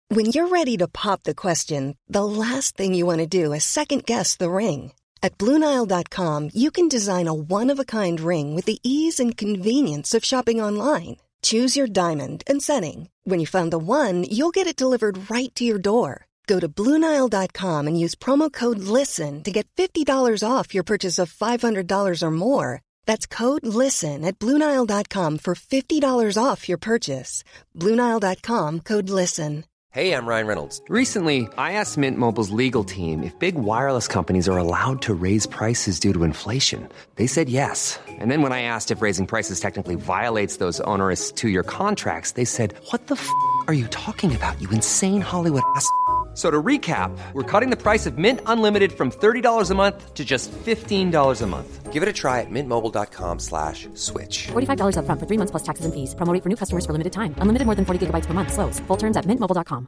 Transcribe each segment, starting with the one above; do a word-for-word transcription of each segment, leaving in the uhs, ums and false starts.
When you're ready to pop the question, the last thing you want to do is second-guess the ring. At Blue Nile dot com, you can design a one-of-a-kind ring with the ease and convenience of shopping online. Choose your diamond and setting. When you find the one, you'll get it delivered right to your door. Go to Blue Nile dot com and use promo code LISTEN to get fifty dollars off your purchase of five hundred dollars or more. That's code LISTEN at Blue Nile dot com for fifty dollars off your purchase. Blue Nile dot com, code LISTEN. Hey, I'm Ryan Reynolds. Recently, I asked Mint Mobile's legal team if big wireless companies are allowed to raise prices due to inflation. They said yes. And then when I asked if raising prices technically violates those onerous two-year contracts, they said, what the f*** are you talking about, you insane Hollywood ass f- So to recap, we're cutting the price of Mint Unlimited from thirty dollars a month to just fifteen dollars a month. Give it a try at mintmobile.com slash switch. forty-five dollars up front for three months plus taxes and fees. Promo rate for new customers for limited time. Unlimited more than forty gigabytes per month. Slows full terms at mint mobile dot com.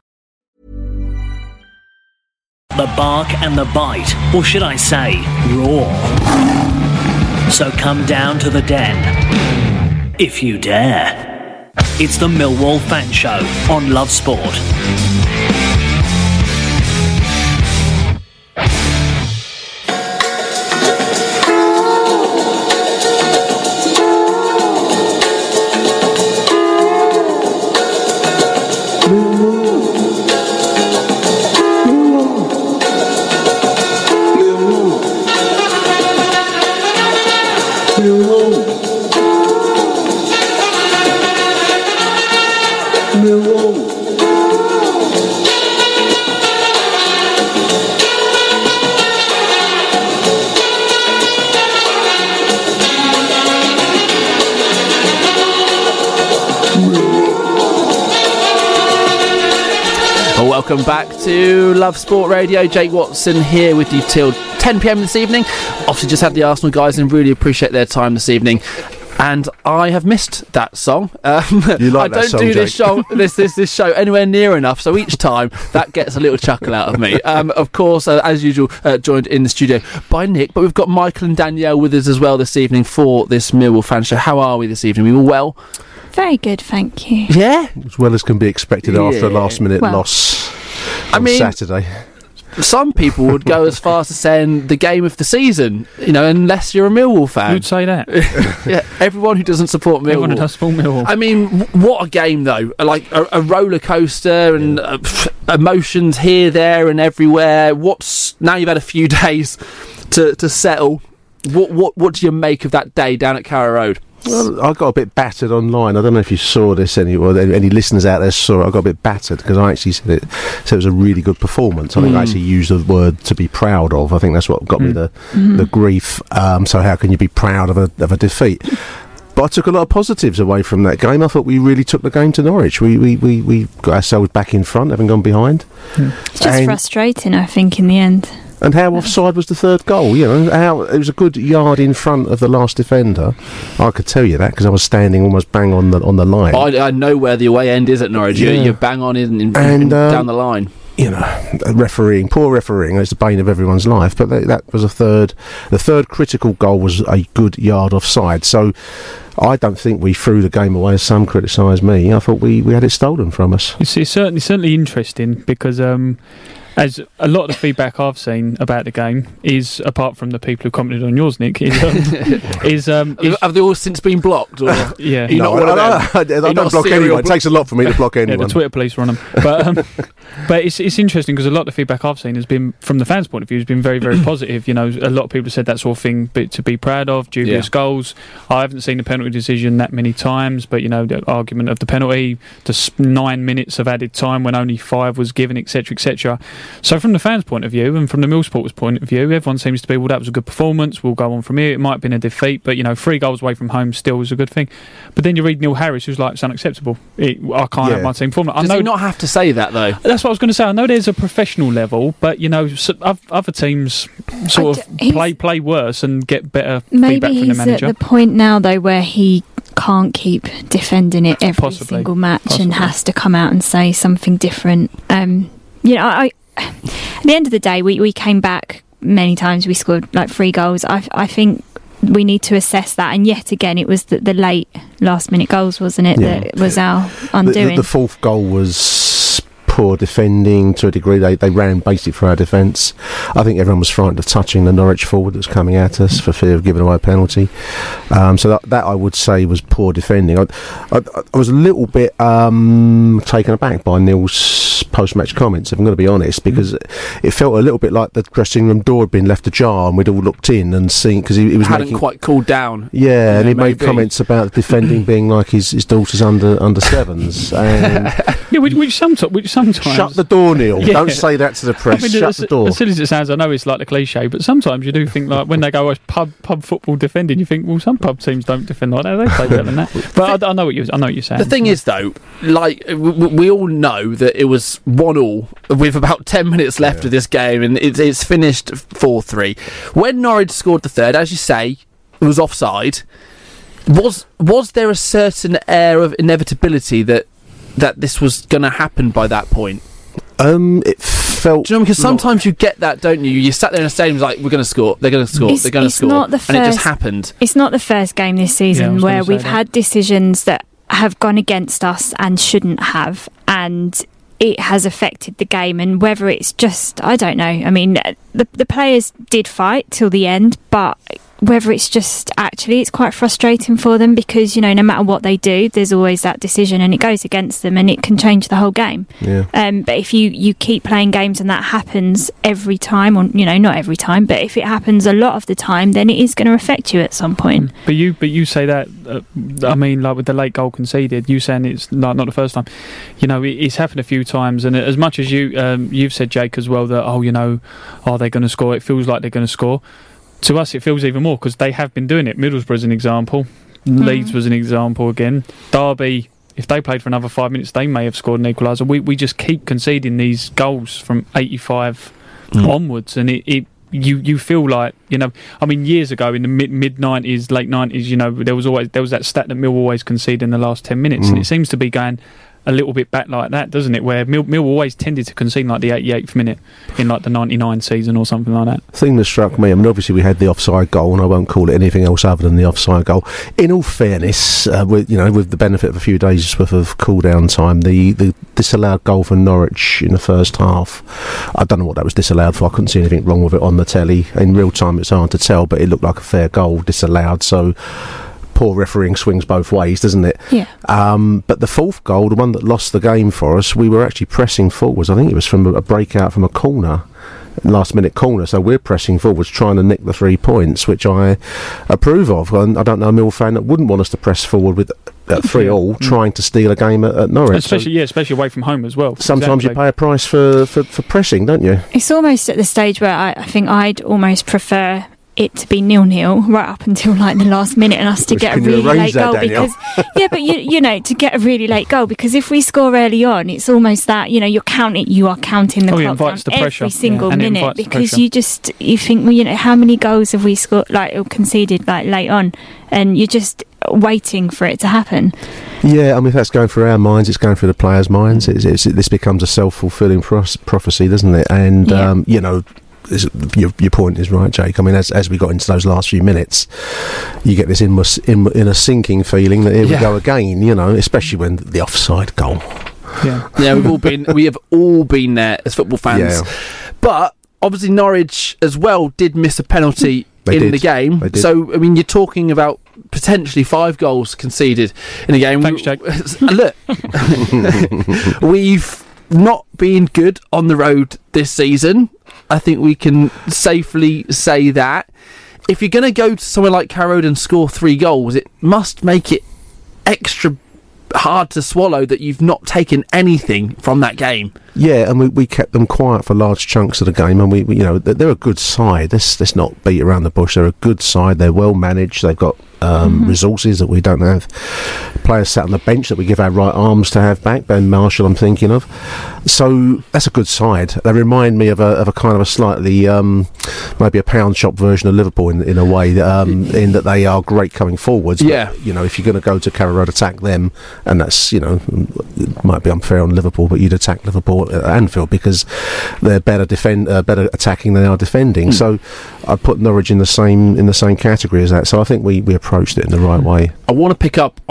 The bark and the bite, or should I say, roar. So come down to the den, if you dare. It's the Millwall Fan Show on Love Sport. Welcome back to Love Sport Radio. Jake Watson here with you till ten p m this evening. Obviously just had the Arsenal guys and really appreciate their time this evening. And I have missed that song. Um, you like I don't that song, do this Jake? show, this, this this show anywhere near enough, so each time that gets a little chuckle out of me. Um, of course, uh, as usual, uh, joined in the studio by Nick, but we've got Michael and Danielle with us as well this evening for this Millwall Fan Show. How are we this evening? We all well? Very good, thank you. Yeah? As well as can be expected Yeah. after a last minute Well. loss on I mean, Saturday. Some people would go as far as to saying the game of the season, you know, unless you're a Millwall fan. Who'd say that? Yeah, everyone who doesn't support Millwall. Everyone who does support Millwall. I mean, w- what a game, though. Like, a, a roller coaster and uh, pff, emotions here, there and everywhere. What's now you've had a few days to, to settle. What, what, what do you make of that day down at Carrow Road? Well, I got a bit battered online. I don't know if you saw this, any or any listeners out there saw it. I got a bit battered because I actually said it. Said it was a really good performance. I think Mm. I actually used the word to be proud of. I think that's what got me Mm. the Mm. the grief. Um, so how can you be proud of a of a defeat? But I took a lot of positives away from that game. I thought we really took the game to Norwich. We we, we, we got ourselves back in front, having gone behind. It's just And- frustrating, I think, in the end. And how offside was the third goal? You know, how it was a good yard in front of the last defender. I could tell you that because I was standing almost bang on the on the line. I, I know where the away end is at Norwich. Yeah. You, you bang on in, in, And, in um, down the line. You know, refereeing, poor refereeing. It's the bane of everyone's life. But that, that was a third. The third critical goal was a good yard offside. So I don't think we threw the game away, as some criticise me. I thought we, we had it stolen from us. It's, it's certainly certainly interesting because um, as a lot of the feedback I've seen about the game is, apart from the people who commented on yours, Nick, is um, is, um, is Have they all since been blocked? Or yeah. You're No, not one of I, them? I, I, I You're don't not block serial anyone. It blo- takes a lot for me to block Yeah, anyone. the Twitter police run them. But um, but it's it's interesting because a lot of the feedback I've seen has been, from the fans' point of view, has been very, very positive. You know, a lot of people have said that sort of thing but to be proud of, dubious Yeah. goals. I haven't seen the penalty decision that many times, but, you know, the argument of the penalty, the s- nine minutes of added time when only five was given, et cetera, et cetera. So from the fans' point of view and from the Mill Supporters' point of view, everyone seems to be, well, that was a good performance, we'll go on from here. It might have been a defeat, but, you know, three goals away from home still was a good thing. But then you read Neil Harris, who's like, it's unacceptable. It, I can't Yeah. have my team perform. I Does know he not have to say that, though? that's what I was going to say. I know there's a professional level, but, you know, so oth- other teams sort I of d- he's- play play worse and get better Maybe feedback from the he's at manager. the point now, though, where he can't keep defending it every Possibly. single match Possibly. and has to come out and say something different. Um, you know, I, I, at the end of the day, we, we came back many times. We scored like three goals. I, I think we need to assess that. And yet again, it was the, the late last minute goals, wasn't it? Yeah. That was our The, undoing. the, the fourth goal was poor defending to a degree. They they ran basically for our defence. I think everyone was frightened of touching the Norwich forward that was coming at us for fear of giving away a penalty. Um, so that, that I would say was poor defending. I, I, I was a little bit um, taken aback by Neil's post-match comments, if I'm going to be honest, because it felt a little bit like the dressing room door had been left ajar and we'd all looked in and seen, because he, he was hadn't making, quite cooled down. Yeah, yeah and he maybe. made comments about defending being like his, his daughter's under under sevens. And yeah, which, which sometimes, which sometimes shut the door, Neil. Yeah. Don't say that to the press. I mean, shut as, the door. As silly as it sounds, I know it's like the cliche, but sometimes you do think like when they go oh, pub pub football defending, you think, well, some pub teams don't defend like that. They play better than that. But I, I know what you I know what you're saying. The thing is, though, like we, we all know that it was one all with about ten minutes left yeah. of this game, and it's, it's finished four three. When Norwich scored the third, as you say, it was offside. Was was there a certain air of inevitability that that this was going to happen by that point? Um, it felt. Do you know, because sometimes you get that, don't you? You sat there in a stadium, like, we're going to score, they're going to score, it's, they're going to score, not the first, and it just happened. It's not the first game this season yeah, where we've that. had decisions that have gone against us and shouldn't have, and it has affected the game. And whether it's just, I don't know. I mean, the the players did fight till the end, but whether it's just actually it's quite frustrating for them because, you know, no matter what they do, there's always that decision and it goes against them and it can change the whole game. Yeah. Um, but if you, you keep playing games and that happens every time, or, you know, not every time, but if it happens a lot of the time, then it is going to affect you at some point. But you but you say that, uh, I mean, like with the late goal conceded, you saying it's not, not the first time. You know, it, it's happened a few times, and as much as you, um, you've said, Jake, as well, that, oh, you know, are they going to score? It feels like they're going to score. To us, it feels even more because they have been doing it. Middlesbrough's an example. Mm. Leeds was an example again. Derby, if they played for another five minutes, they may have scored an equaliser. We we just keep conceding these goals from eighty-five mm. onwards, and it, it you you feel like, you know, I mean, years ago in the mid mid nineties, late nineties, you know, there was always there was that stat that Mill always conceded in the last ten minutes, mm. and it seems to be going a little bit back like that, doesn't it? Where Mill, Mill always tended to concede like the eighty-eighth minute in like the ninety-nine season or something like that. The thing that struck me, I mean, obviously we had the offside goal, and I won't call it anything else other than the offside goal. In all fairness, uh, with, you know, with the benefit of a few days worth of cool down time, the, the disallowed goal for Norwich in the first half, I don't know what that was disallowed for. I couldn't see anything wrong with it on the telly. In real time, it's hard to tell, but it looked like a fair goal disallowed. So. Poor refereeing swings both ways, doesn't it? Yeah. Um, but the fourth goal, the one that lost the game for us, we were actually pressing forwards. I think it was from a, a breakout from a corner, last minute corner. So we're pressing forwards, trying to nick the three points, which I approve of. And I don't know a Mill fan that wouldn't want us to press forward with at three all, mm. trying to steal a game at, at Norwich. Especially, so yeah, especially away from home as well. Sometimes exactly. you pay a price for, for, for pressing, don't you? It's almost at the stage where I, I think I'd almost prefer it to be nil-nil right up until like the last minute and us to Which get a really late that, goal Daniel? because yeah but you you know to get a really late goal because if we score early on it's almost that, you know, you're counting you are counting the oh, clock down the every pressure. single yeah. minute because you just you think, well, you know, how many goals have we scored like or conceded like late on, and you're just waiting for it to happen. Yeah, I mean, if that's going through our minds, it's going through the players' minds. It's, it's, this becomes a self-fulfilling pros- prophecy, doesn't it? And yeah. um, you know, Your, your point is right, Jake. I mean, as as we got into those last few minutes, you get this in, in, in a sinking feeling that here yeah. we go again. You know, especially when the offside goal. Yeah, yeah, we've all been we have all been there as football fans. Yeah. But obviously Norwich as well did miss a penalty they in did. the game. So I mean, you're talking about potentially five goals conceded in a game. Thanks, Jake. Look, we've not been good on the road this season. I think we can safely say that. If you're going to go to somewhere like Carrow Road and score three goals, it must make it extra hard to swallow that you've not taken anything from that game. Yeah, and we, we kept them quiet for large chunks of the game, and we, we you know they're, they're a good side. Let's let's not beat around the bush. They're a good side. They're well managed. They've got um, mm-hmm. resources that we don't have. Players sat on the bench that we give our right arms to have back. Ben Marshall, I'm thinking of. So that's a good side. They remind me of a of a kind of a slightly um, maybe a pound shop version of Liverpool in in a way, um, in that they are great coming forwards. Yeah, but, you know, if you're going to go to Carrow Road, attack them, and that's, you know, it might be unfair on Liverpool, but you'd attack Liverpool at Anfield because they're better defend, uh, better attacking than they are defending. Mm. So I'd put Norwich in the same in the same category as that. So I think we, we approached it in the right way. I want to pick up on that point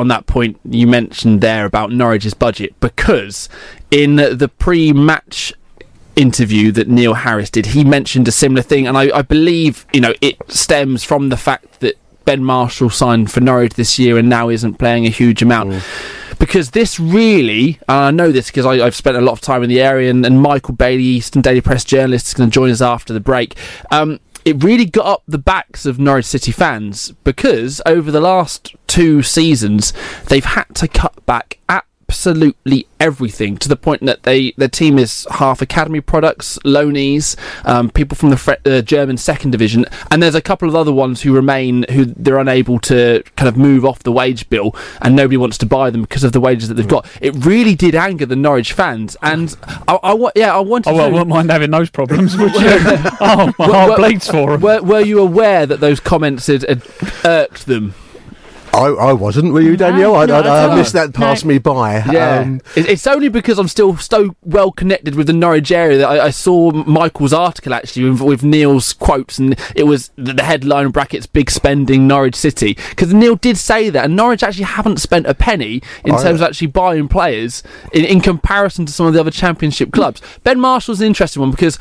point you mentioned there about Norwich's budget, because in the pre-match interview that Neil Harris did, he mentioned a similar thing, and I, I believe, you know, it stems from the fact that Ben Marshall signed for Norwich this year and now isn't playing a huge amount. Mm. Because this really, and I know this because I've spent a lot of time in the area, and, and Michael Bailey, Eastern Daily Press journalist, is going to join us after the break. Um, it really got up the backs of Norwich City fans, because over the last two seasons they've had to cut back absolutely everything, to the point that they their team is half academy products, loanees, um, people from the Fre- uh, German second division, and there's a couple of other ones who remain, who they're unable to kind of move off the wage bill, and nobody wants to buy them because of the wages that they've got. It really did anger the Norwich fans, and I, I, I yeah, I wanted. Oh, well, to I wouldn't mind having those problems, would you? Oh, my heart bleeds for them. Were, were you aware that those comments had, had irked them? I, I wasn't, were you, Danielle? No, I, not I, I at all. missed that pass No. me by. Yeah, Um, it, it's only because I'm still so well connected with the Norwich area that I, I saw Michael's article actually with, with Neil's quotes, and it was the, the headline brackets "Big Spending Norwich City," because Neil did say that, and Norwich actually haven't spent a penny in I- terms of actually buying players in, in comparison to some of the other Championship clubs. Ben Marshall's an interesting one, because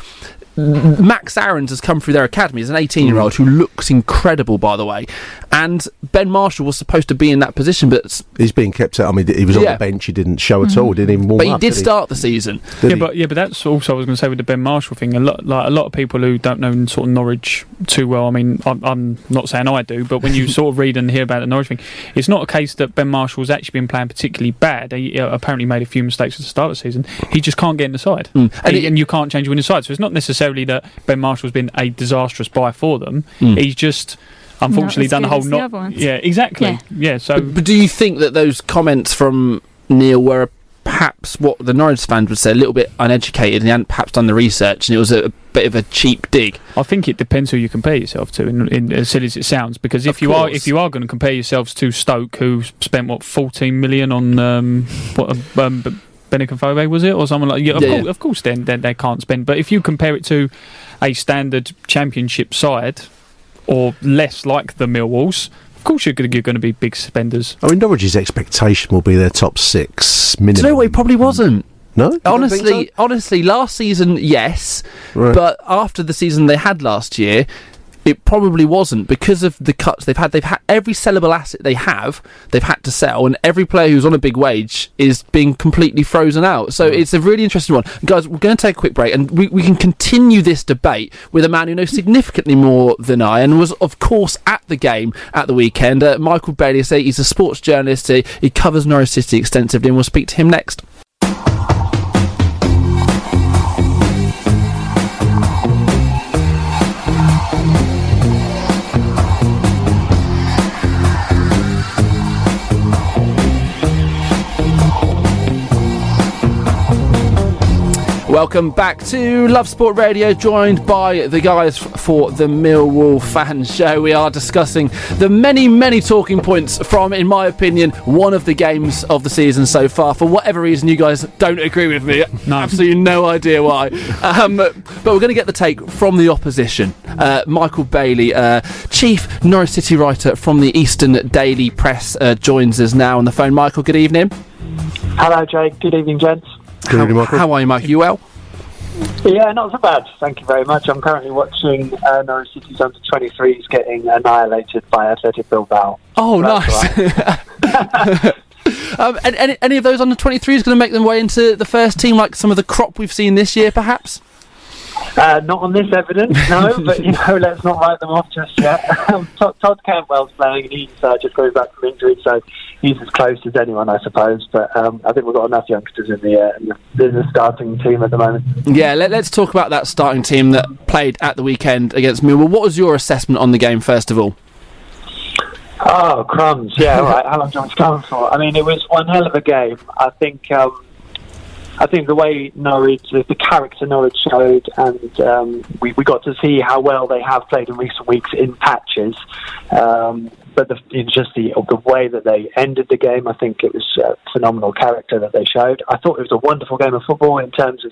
Max Aarons has come through their academy as an eighteen-year-old who looks incredible, by the way. And Ben Marshall was supposed to be in that position, but he's being kept out. I mean, he was on Yeah. the bench. He didn't show at all. Didn't even warm but he up. did he? start the season. Did Yeah, he? but yeah, but that's also I was going to say with the Ben Marshall thing. A lot, like a lot of people who don't know sort of Norwich too well. I mean, I'm, I'm not saying I do, but when you sort of read and hear about the Norwich thing, it's not a case that Ben Marshall's actually been playing particularly bad. He uh, apparently made a few mistakes at the start of the season. He just can't get in the side, Mm. and, And it- and you can't change winning side. So it's not necessarily that Ben Marshall's been a disastrous buy for them. Mm. He's just unfortunately as done the good whole as the not. other ones. Yeah, exactly. Yeah. Yeah, so. But, but do you think that those comments from Neil were perhaps what the Norwich fans would say, a little bit uneducated, and he hadn't perhaps done the research, and it was a, a bit of a cheap dig? I think it depends who you compare yourself to, in, in, as silly as it sounds. Because if Of you are course. if you are going to compare yourselves to Stoke, who spent what fourteen million on um, what um, B- Benicofove, was it, or someone like yeah, of, Yeah, course, yeah. of course, then they, they can't spend. But if you compare it to a standard Championship side, or less like the Millwalls, of course you're going, you're going to be big spenders. I mean, Norwich's expectation will be their top six minimum. Do you know what? He probably wasn't. No? You don't think Honestly, so? honestly, last season, yes, Right. but after the season they had last year, it probably wasn't, because of the cuts they've had. They've had every sellable asset they have, they've had to sell, and every player who's on a big wage is being completely frozen out. So it's a really interesting one. Guys, we're going to take a quick break, and we, we can continue this debate with a man who knows significantly more than I, and was, of course, at the game at the weekend. Uh, Michael Bailey, say he's a sports journalist. He, he covers Norwich City extensively, and we'll speak to him next. Welcome back to Love Sport Radio, joined by the guys f- for the Millwall Fan Show. We are discussing the many, many talking points from, in my opinion, one of the games of the season so far. For whatever reason, you guys don't agree with me. No. Absolutely no idea why. Um, but we're going to get the take from the opposition. Uh, Michael Bailey, uh, Chief Norwich City writer from the Eastern Daily Press, uh, joins us now on the phone. Michael, good evening. Hello, Jake. Good evening, gents. Good evening, Michael. How are you, Mike? You well? Yeah, not so bad. Thank you very much. I'm currently watching uh, Norwich City's under twenty-threes getting annihilated by Athletic Bilbao. Oh, That's nice. um, and any, any of those under twenty-threes going to make them way into the first team, like some of the crop we've seen this year, perhaps? Uh, not on this evidence, no, but, you know, let's not write them off just yet. Um, Todd, Todd Campbell's playing, and he's uh, just going back from injury, so he's as close as anyone, I suppose. But um, I think we've got enough youngsters in the, uh, in the, in the starting team at the moment. Yeah, let, let's talk about that starting team that played at the weekend against Millwall. What was your assessment on the game, first of all? Oh, crumbs. Yeah, all right. How long do you want to go for? I mean, it was one hell of a game. I think... Um, I think the way Norwich, the, the character Norwich showed, and um, we, we got to see how well they have played in recent weeks in patches. Um, but the, it's just the the way that they ended the game, I think it was a phenomenal character that they showed. I thought it was a wonderful game of football in terms of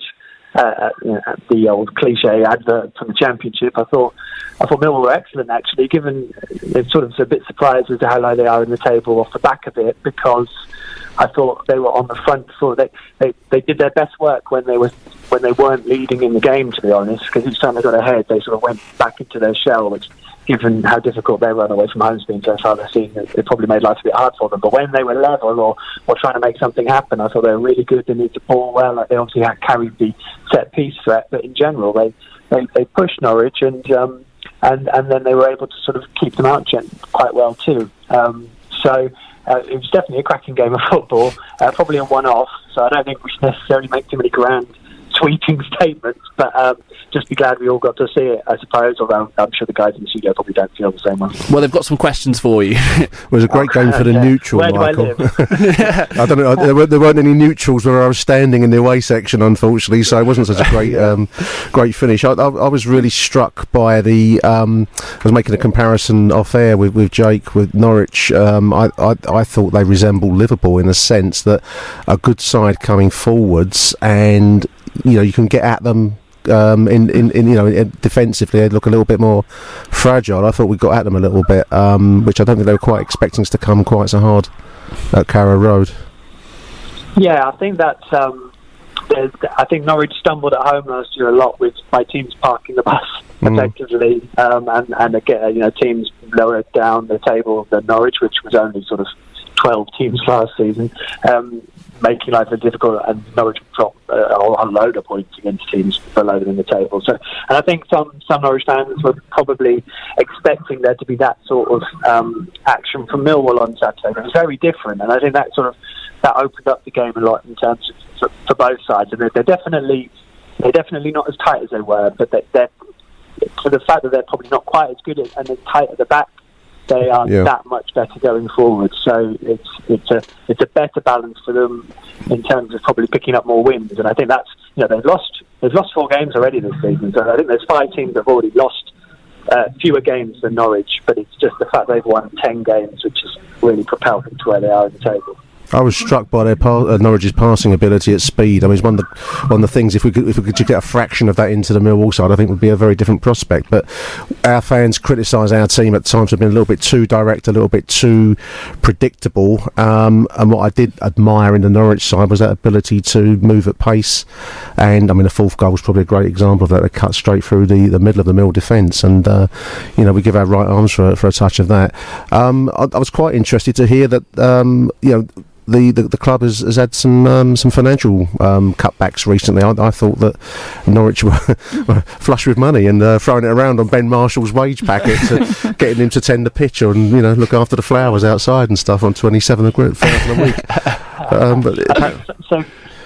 uh, you know, the old cliche advert from the Championship. I thought I thought Millwall were excellent, actually, given they're sort of a bit surprised as to how low they are in the table off the back of it, because I thought they were on the front foot. They, they they did their best work when they were when they weren't leading in the game, to be honest, because each time they got ahead, they sort of went back into their shell, which, given how difficult their run away from home's been so far this season, it probably made life a bit hard for them. But when they were level or, or trying to make something happen, I thought they were really good. They moved the ball well. Like, they obviously had carried the set-piece threat, but in general, they, they, they pushed Norwich, and, um, and and then they were able to sort of keep them out quite well too. Um, so... Uh, it was definitely a cracking game of football, uh, probably a one-off, so I don't think we should necessarily make too many grand sweeping statements, but um, just be glad we all got to see it, I suppose, although I'm sure the guys in the studio probably don't feel the same way. Well, they've got some questions for you. It was a great game for the okay. neutral, Where do Michael. I live? I don't know, there weren't, there weren't any neutrals where I was standing in the away section, unfortunately, so it wasn't such a great um, great finish. I, I, I was really struck by the, um, I was making a comparison off air with, with Jake, with Norwich. Um, I, I, I thought they resembled Liverpool in the sense that a good side coming forwards, and you know, you can get at them um, in, in, in, you know, in, defensively. They look a little bit more fragile. I thought we got at them a little bit, um, which I don't think they were quite expecting us to come quite so hard at Carrow Road. Yeah, I think that um, I think Norwich stumbled at home last year a lot with my teams parking the bus mm. effectively, um, and and again, you know, teams lower down the table than Norwich, which was only sort of twelve teams last season. Um, making life very difficult, and Norwich dropped uh, a load of points against teams below them in the table. So, and I think some, some Norwich fans were probably expecting there to be that sort of um, action from Millwall on Saturday. But it was very different, and I think that sort of that opened up the game a lot in terms of for, for both sides. And they're, they're definitely they're definitely not as tight as they were, but they're, they're for the fact that they're probably not quite as good as, and as tight at the back, they are yeah. that much better going forward. So it's it's a it's a better balance for them in terms of probably picking up more wins. And I think that's, you know, they've lost they've lost four games already this season. So I think there's five teams that have already lost uh, fewer games than Norwich. But it's just the fact they've won ten games, which has really propelled them to where they are in the table. I was struck by their pa- uh, Norwich's passing ability at speed. I mean, it's one of the one of the things. If we could, if we could get a fraction of that into the Millwall side, I think it would be a very different prospect. But our fans criticise our team at times for being a little bit too direct, a little bit too predictable. Um, and what I did admire in the Norwich side was that ability to move at pace. And I mean, the fourth goal was probably a great example of that. They cut straight through the, the middle of the Mill defence, and uh, you know, we give our right arms for for a touch of that. Um, I, I was quite interested to hear that um, you know. The, the the club has, has had some um, some financial um, cutbacks recently. I, I thought that Norwich were, were flush with money and uh, throwing it around on Ben Marshall's wage packet, to getting him to tend the pitch and, you know, look after the flowers outside and stuff on twenty-seven thousand a week. um, but it, so,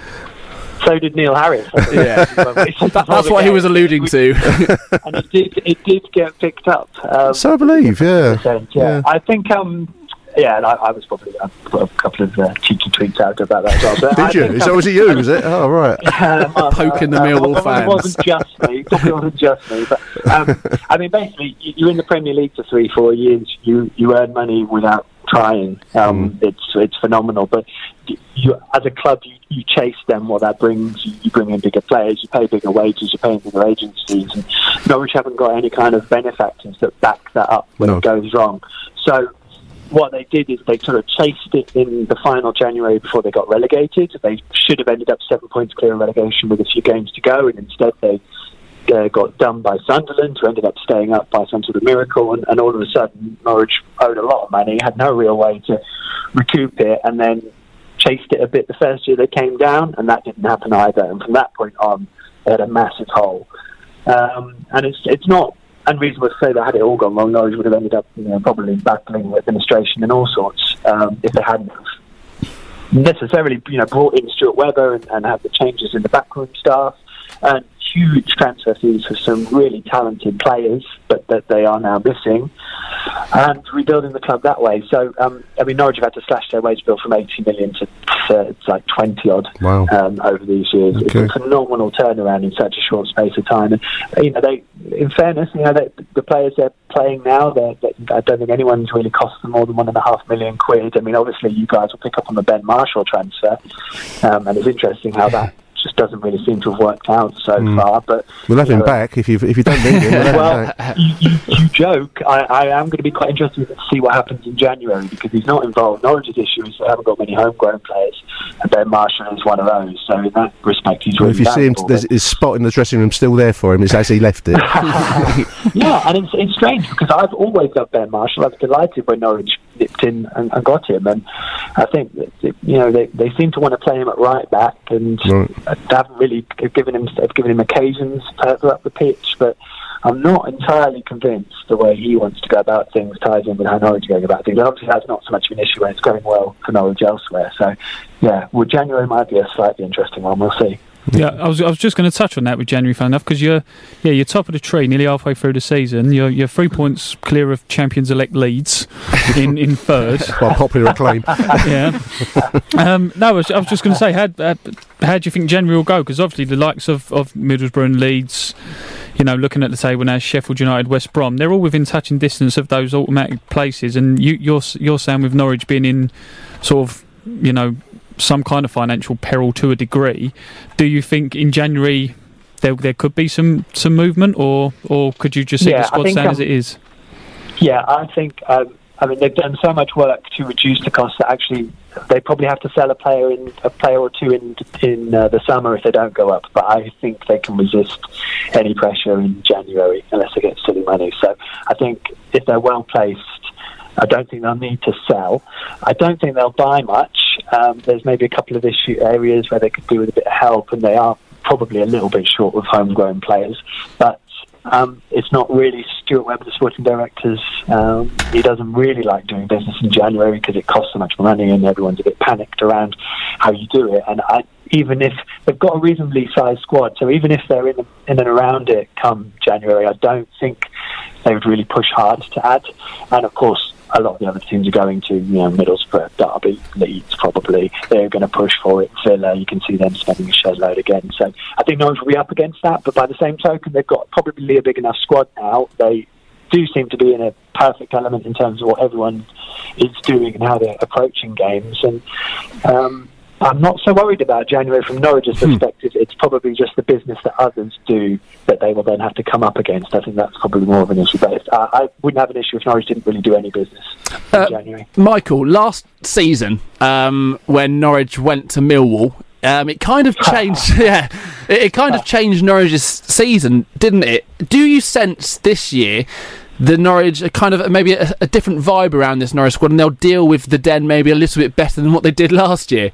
so did Neil Harris. Yeah, that, that's what he was alluding to. And it did it did get picked up. Um, so I believe, yeah. yeah. yeah. I think. Um, Yeah, and I, I was probably I put a couple of uh, cheeky tweets out about that as well. So Did I you? So was it you? Was it? Oh, right. Uh, Poking the uh, Millwall uh, fans. It wasn't just me. It probably wasn't just me. But um, I mean, basically, you're in the Premier League for three, four years. You you earn money without trying. Um, mm. It's it's phenomenal. But you, as a club, you, you chase them what that brings. You, you bring in bigger players. You pay bigger wages. You pay bigger agencies. And Norwich haven't got any kind of benefactors that back that up when no. it goes wrong. So what they did is they sort of chased it in the final January before they got relegated. They should have ended up seven points clear of relegation with a few games to go, and instead they uh, got done by Sunderland, who ended up staying up by some sort of miracle, and, and all of a sudden Norwich owed a lot of money, had no real way to recoup it, and then chased it a bit the first year they came down, and that didn't happen either. And from that point on, they had a massive hole. Um, and it's it's not unreasonable to say that had it all gone wrong, Norwich would have ended up, you know, probably battling with administration and all sorts um, if they hadn't necessarily, you know, brought in Stuart Webber and, and had the changes in the backroom staff and huge transfer fees for some really talented players, but that they are now missing, and rebuilding the club that way. So, um, I mean, Norwich have had to slash their wage bill from eighty million to uh, it's like twenty odd wow. um, over these years. Okay. It's a phenomenal turnaround in such a short space of time. And you know, they, in fairness, you know, they, the players they're playing now, they're, they, I don't think anyone's really cost them more than one and a half million quid. I mean, obviously, you guys will pick up on the Ben Marshall transfer, um, and it's interesting how that just doesn't really seem to have worked out so mm. far. But we'll have him know, back if you if you don't need him. We'll well, you, you, you joke. I, I am going to be quite interested to see what happens in January because he's not involved. Norwich's issue is they haven't got many homegrown players, and Ben Marshall is one of those. So in that respect, he's well, really if you see him, there's his spot in the dressing room still there for him. It's as he left it. Yeah, and it's, it's strange because I've always loved Ben Marshall. I was delighted when Norwich nipped in and, and got him, and I think that, you know they, they seem to want to play him at right back, and right. they haven't really given him have given him occasions further up the pitch. But I'm not entirely convinced the way he wants to go about things ties in with how Norwich are going about things. And obviously, that's not so much of an issue when it's going well for Norwich elsewhere. So, yeah, well, January might be a slightly interesting one. We'll see. Yeah, I was I was just going to touch on that with January, fun enough, because you're yeah you're top of the tree, nearly halfway through the season. You're you're three points clear of champions-elect Leeds in, in third. By popular acclaim. Yeah. Um, no, I was, I was just going to say, how, how how do you think January will go? Because obviously the likes of, of Middlesbrough and Leeds, you know, looking at the table now, Sheffield United, West Brom, they're all within touching distance of those automatic places. And you, you're you're saying with Norwich being in sort of, you know, some kind of financial peril to a degree, do you think in January there there could be some, some movement, or or could you just see yeah, the squad stand um, as it is? Yeah, I think. Um, I mean, they've done so much work to reduce the cost that actually they probably have to sell a player in a player or two in in uh, the summer if they don't go up. But I think they can resist any pressure in January unless they get silly money. So I think if they're well placed, I don't think they'll need to sell. I don't think they'll buy much. Um, there's maybe a couple of issue areas where they could do with a bit of help, and they are probably a little bit short of homegrown players. But um, it's not really Stuart Webber, the sporting director's. Um, he doesn't really like doing business in January because it costs so much money, and everyone's a bit panicked around how you do it. And I, even if they've got a reasonably sized squad, so even if they're in, the, in and around it come January, I don't think they would really push hard to add. And of course, a lot of the other teams are going to, you know, Middlesbrough, Derby, Leeds probably. They're going to push for it. Villa, you can see them spending a shed load again. So I think Norwich will be up against that. But by the same token, they've got probably a big enough squad now. They do seem to be in a perfect element in terms of what everyone is doing and how they're approaching games. And um, I'm not so worried about January from Norwich's hmm. perspective. It's probably just the business that others do that they will then have to come up against. I think that's probably more of an issue. But if, uh, I wouldn't have an issue if Norwich didn't really do any business in uh, January. Michael, last season um, when Norwich went to Millwall, um, it kind of changed. yeah, it, it kind of changed Norwich's season, didn't it? Do you sense this year the Norwich are kind of maybe a, a different vibe around this Norwich squad, and they'll deal with the Den maybe a little bit better than what they did last year?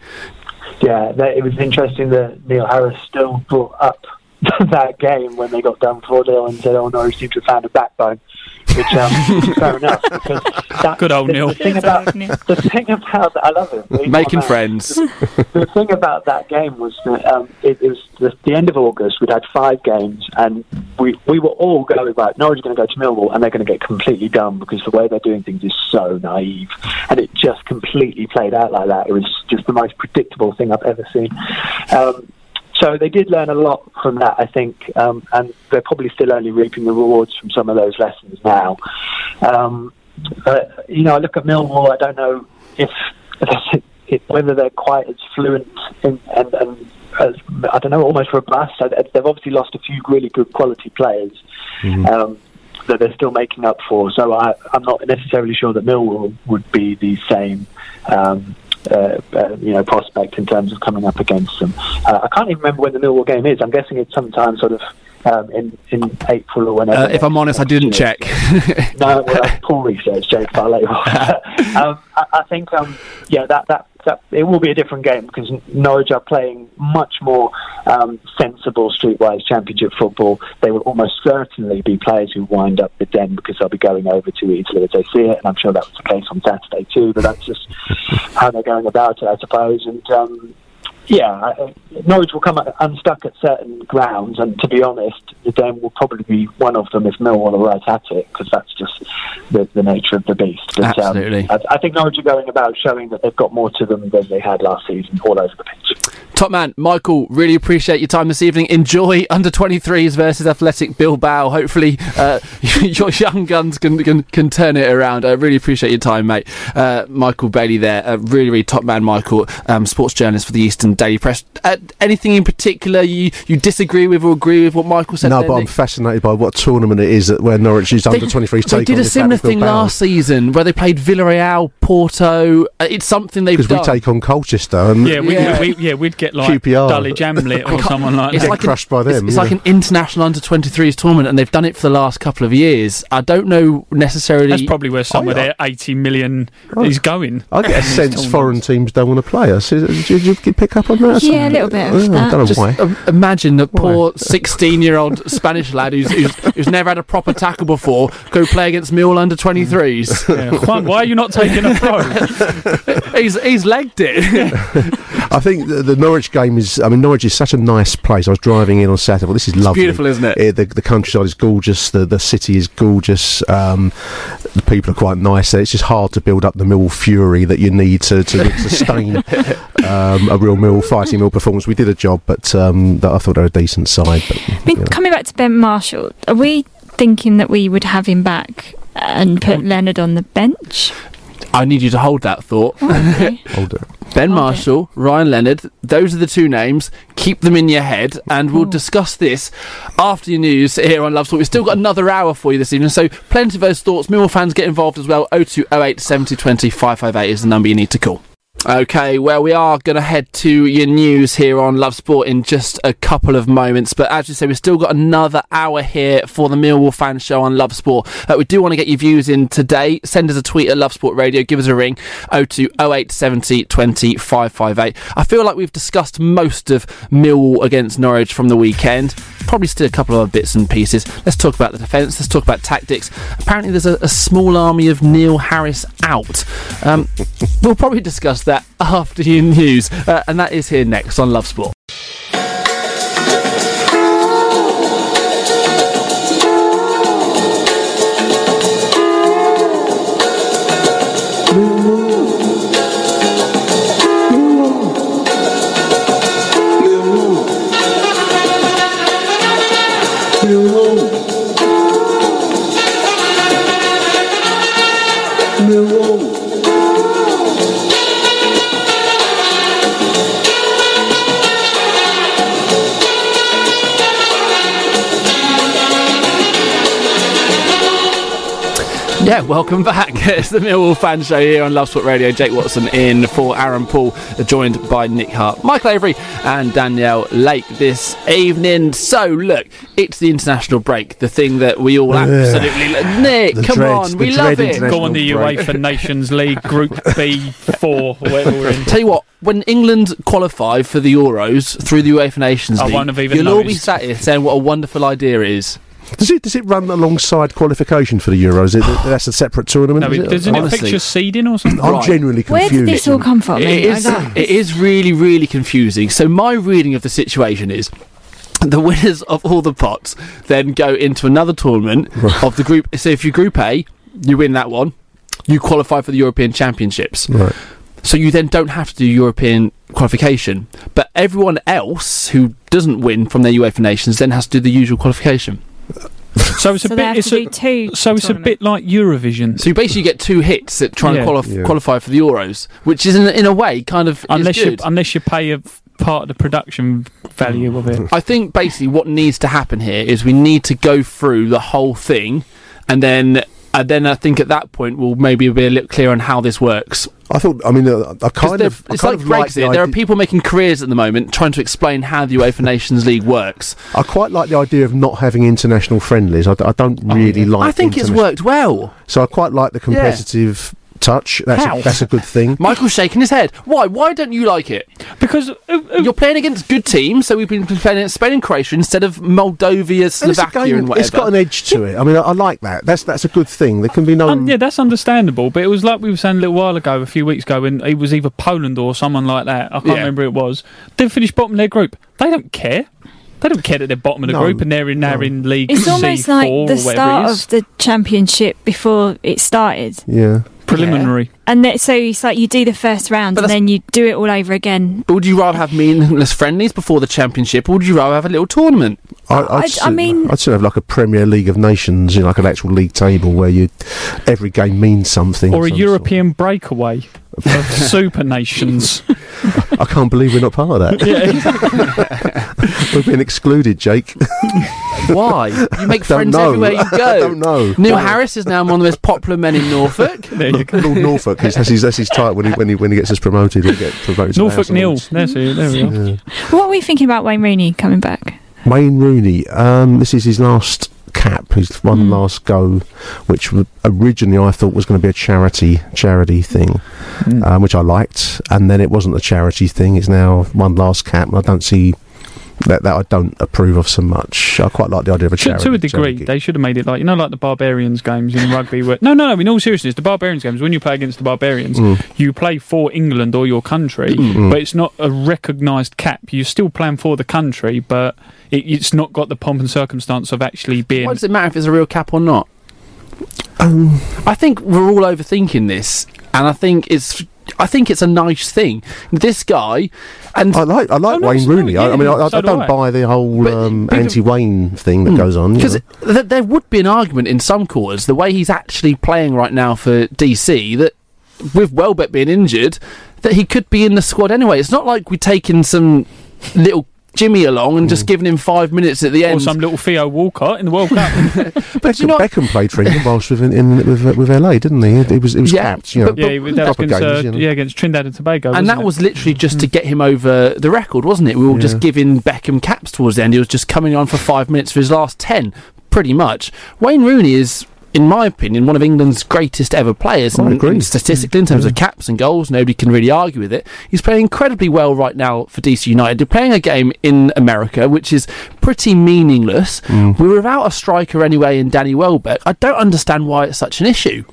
Yeah, that, it was interesting that Neil Harris still brought up that game when they got done four nil and said, oh, Norwich seemed to have found a backbone, which um, is fair enough. Because that, Good old the, Neil. The thing about, the thing about I love him. He's Making friends. The, the thing about that game was that um, it, it was the, the end of August. We'd had five games, and we we were all going, right, Norwich are going to go to Millwall, and they're going to get completely done because the way they're doing things is so naive. And it just completely played out like that. It was just the most predictable thing I've ever seen. Um, So they did learn a lot from that, I think, um, and they're probably still only reaping the rewards from some of those lessons now. Um, but, you know, I look at Millwall, I don't know if, if whether they're quite as fluent in, and, and as, I don't know, almost robust. They've obviously lost a few really good quality players mm-hmm. um, that they're still making up for. So I, I'm not necessarily sure that Millwall would be the same Um, Uh, uh, you know, prospect in terms of coming up against them. Uh, I can't even remember when the Millwall game is. I'm guessing it's sometime sort of um, in in April or whenever. Uh, if I'm honest, I didn't check. No, well, that's poor research, Jake Farley. um, I, I think, um, yeah, that, that that it will be a different game because Norwich are playing much more um, sensible streetwise championship football. They will almost certainly be players who wind up the Den because they'll be going over to Italy as they see it, and I'm sure that was the case on Saturday too, but that's just how they're going about it, I suppose. And um, yeah, I, Norwich will come unstuck at certain grounds, and to be honest, the Den will probably be one of them if Millwall are right at it, because that's just the, the nature of the beast. But, Absolutely. Um, I, I think Norwich are going about showing that they've got more to them than they had last season all over the pitch. Top man, Michael, really appreciate your time this evening. Enjoy under twenty-threes versus Athletic Bilbao. Hopefully uh, your young guns can, can can turn it around. I really appreciate your time, mate. Uh, Michael Bailey there, uh, really, really top man, Michael, um, sports journalist for the Eastern Daily Press. Uh, anything in particular you, you disagree with or agree with what Michael said? No, there, but Nick? I'm fascinated by what tournament it is that where Norwich used under twenty-threes take They did on a similar thing Bilbao. last season where they played Villarreal, Porto. Uh, it's something they've Because done. we take on Colchester and Yeah, we, Yeah. We, we, yeah, we'd get like Q P R. Dulwich Hamlet or someone like It's that. like crushed an, by them, It's, it's yeah. like an international under twenty-threes tournament, and they've done it for the last couple of years. I don't know necessarily. That's probably where some Oh, of yeah. their eighty million Right. is going. I get a sense tournaments. foreign teams don't want to play us. Did you, did you pick up on that? Yeah, a little bit of Oh, that. I don't know Just why. um, imagine the poor sixteen-year-old Spanish lad who's, who's who's never had a proper tackle before go play against Millwall under twenty-threes. Yeah. Juan, why are you not taking a pro? he's he's legged it. I think the, the Norwich game is. I mean, Norwich is such a nice place. I was driving in on Saturday. Well, this is lovely. beautiful, isn't it? Eh, the, the countryside is gorgeous. The the city is gorgeous. Um, the people are quite nice. It's just hard to build up the Millwall fury that you need to, to sustain um, a real Millwall fighting Millwall performance. We did a job, but um, that I thought they were a decent side. But, I mean, you know. coming back to Ben Marshall, are we thinking that we would have him back and put Leonard on the bench? I need you to hold that thought. Oh, okay. Hold it. Ben Hold Marshall, Ryan Leonard, those are the two names. Keep them in your head, and we'll discuss this after your news here on Love Sport. We've still got another hour for you this evening, so plenty of those thoughts. Millwall fans get involved as well. oh two oh eight seventy twenty five five eight is the number you need to call. Okay, well, we are going to head to your news here on Love Sport in just a couple of moments. But as you say, we've still got another hour here for the Millwall Fan Show on Love Sport. Uh, we do want to get your views in today. Send us a tweet at Love Sport Radio. Give us a ring, oh two oh eight seventy twenty five five eight. I feel like we've discussed most of Millwall against Norwich from the weekend. Probably still a couple of other bits and pieces. Let's talk about the defence. Let's talk about tactics. Apparently there's a, a small army of Neil Harris out. Um, we'll probably discuss that after your news. Uh, and that is here next on Love Sport. Yeah, welcome back. It's the Millwall Fan Show here on Love Sport Radio. Jake Watson in for Aaron Paul, joined by Nick Hart, Michael Avery and Danielle Lake this evening. So, look, it's the international break, the thing that we all absolutely... Nick, The come dread- on, the we dread love it. international Go on the break. UEFA Nations League Group B four, whatever we're in. Tell you what, when England qualify for the Euros through the UEFA Nations I League, won't have even you'll all be noticed. sat here saying what a wonderful idea it is. Does it does it run alongside qualification for the Euros? It, that's a separate tournament. No, is it, it? doesn't it Honestly. fixture seeding or something? I'm Right. genuinely Where confused. did this all come from? It I is, don't- it is really, really confusing. So my reading of the situation is the winners of all the pots then go into another tournament of the group. So if you're Group A, you win that one, you qualify for the European Championships. Right. So you then don't have to do European qualification. But everyone else who doesn't win from their UEFA nations then has to do the usual qualification. So it's a So they bit. have It's to a, do two so it's a tournaments. bit like Eurovision. So you basically get two hits at trying Yeah. to qualif- Yeah. qualify for the Euros, which is in, in a way kind of unless is you good. unless you pay a f- part of the production value of it. I think basically what needs to happen here is we need to go through the whole thing, and then and then I think at that point we'll maybe be a little clear on how this works. I thought. I mean, uh, I 'Cause kind they're- of. I it's kind like of like Brexit. the There are idea- people making careers at the moment trying to explain how the UEFA Nations League works. I quite like the idea of not having international friendlies. I, d- I don't really like. I think it's interna- worked well. So I quite like the competitive touch. That's How? a, that's a good thing. Michael's shaking his head. Why? Why don't you like it? Because uh, uh, You're playing against good teams, so we've been playing against Spain and Croatia instead of Moldova, And it's, a Slovakia, game- and whatever. it's got an edge to it. I mean, I, I like that. That's that's a good thing. There can be no. um, yeah, that's understandable. But it was like we were saying a little while ago, a few weeks ago, when it was either Poland or someone like that. I can't Yeah. remember who it was. They finished bottom of their group. They don't care. They don't care that they're bottom of the No, group and they're in, they're no. in League It's C almost four like or the whatever start it is. of the championship before it started. Yeah. Preliminary. And that, so it's like you do the first round But and that's- then you do it all over again. But would you rather have meaningless friendlies before the championship, or would you rather have a little tournament? I, I- I'd I still- mean- I'd still have like a Premier League of Nations, you know, like an actual league table where you every game means something. Or of a some European breakaway of super nations. sort. I can't believe we're not part of that. Yeah. We've been excluded, Jake. Why? You make Don't friends know. everywhere you go. I don't know. Neil Harris is now one of the most popular men in Norfolk. There you go. Lord Norfolk, that's his, that's his title when he, when he when he gets us promoted. He'll get promoted to Norfolk House of Neil. Lords. There's it. There we go. Yeah. What were we thinking about Wayne Rooney coming back? Wayne Rooney, um, this is his last cap, his one Mm. last go, which w- originally I thought was going to be a charity charity thing, Mm. um, which I liked, and then it wasn't a charity thing. It's now one last cap, and I don't see that that I don't approve of so much. I quite like the idea of a To, charity. to a degree, charity. they should have made it like, you know, like the Barbarians games in rugby. Where, no, no, no, in all seriousness, the Barbarians games, when you play against the Barbarians, Mm. you play for England or your country, Mm. but it's not a recognised cap. You're still playing for the country, but it, it's not got the pomp and circumstance of actually being... Why does it matter if it's a real cap or not? Um, I think we're all overthinking this, and I think it's I think it's a nice thing. This guy, and I like I like Oh, no, Wayne so- Rooney. I, I mean, I, I, so I do don't I. buy the whole But- um, but- anti-Wayne thing that goes on. you because know. th- there would be an argument in some quarters, the way he's actually playing right now for D C, that with Welbeck being injured, that he could be in the squad anyway. It's not like we're taking some little Jimmy along and just giving him five minutes at the Or end. some little Theo Walcott in the World Cup. But you Beckham, know, Beckham played for England whilst with in, in with, uh, with L A, didn't he? It was it was Yeah, capped, you know. but- yeah, that was proper against, games, uh, you know. yeah, against Trinidad and Tobago. and wasn't that it? was literally just to get him over the record, wasn't it? We were all just Yeah. giving Beckham caps towards the end. He was just coming on for five minutes for his last ten, pretty much. Wayne Rooney is, in my opinion, one of England's greatest ever players. I and, agree. and statistically, in terms of caps and goals, nobody can really argue with it. He's playing incredibly well right now for D C United. They're playing a game in America, which is pretty meaningless. Mm. We're without a striker anyway in Danny Welbeck. I don't understand why it's such an issue.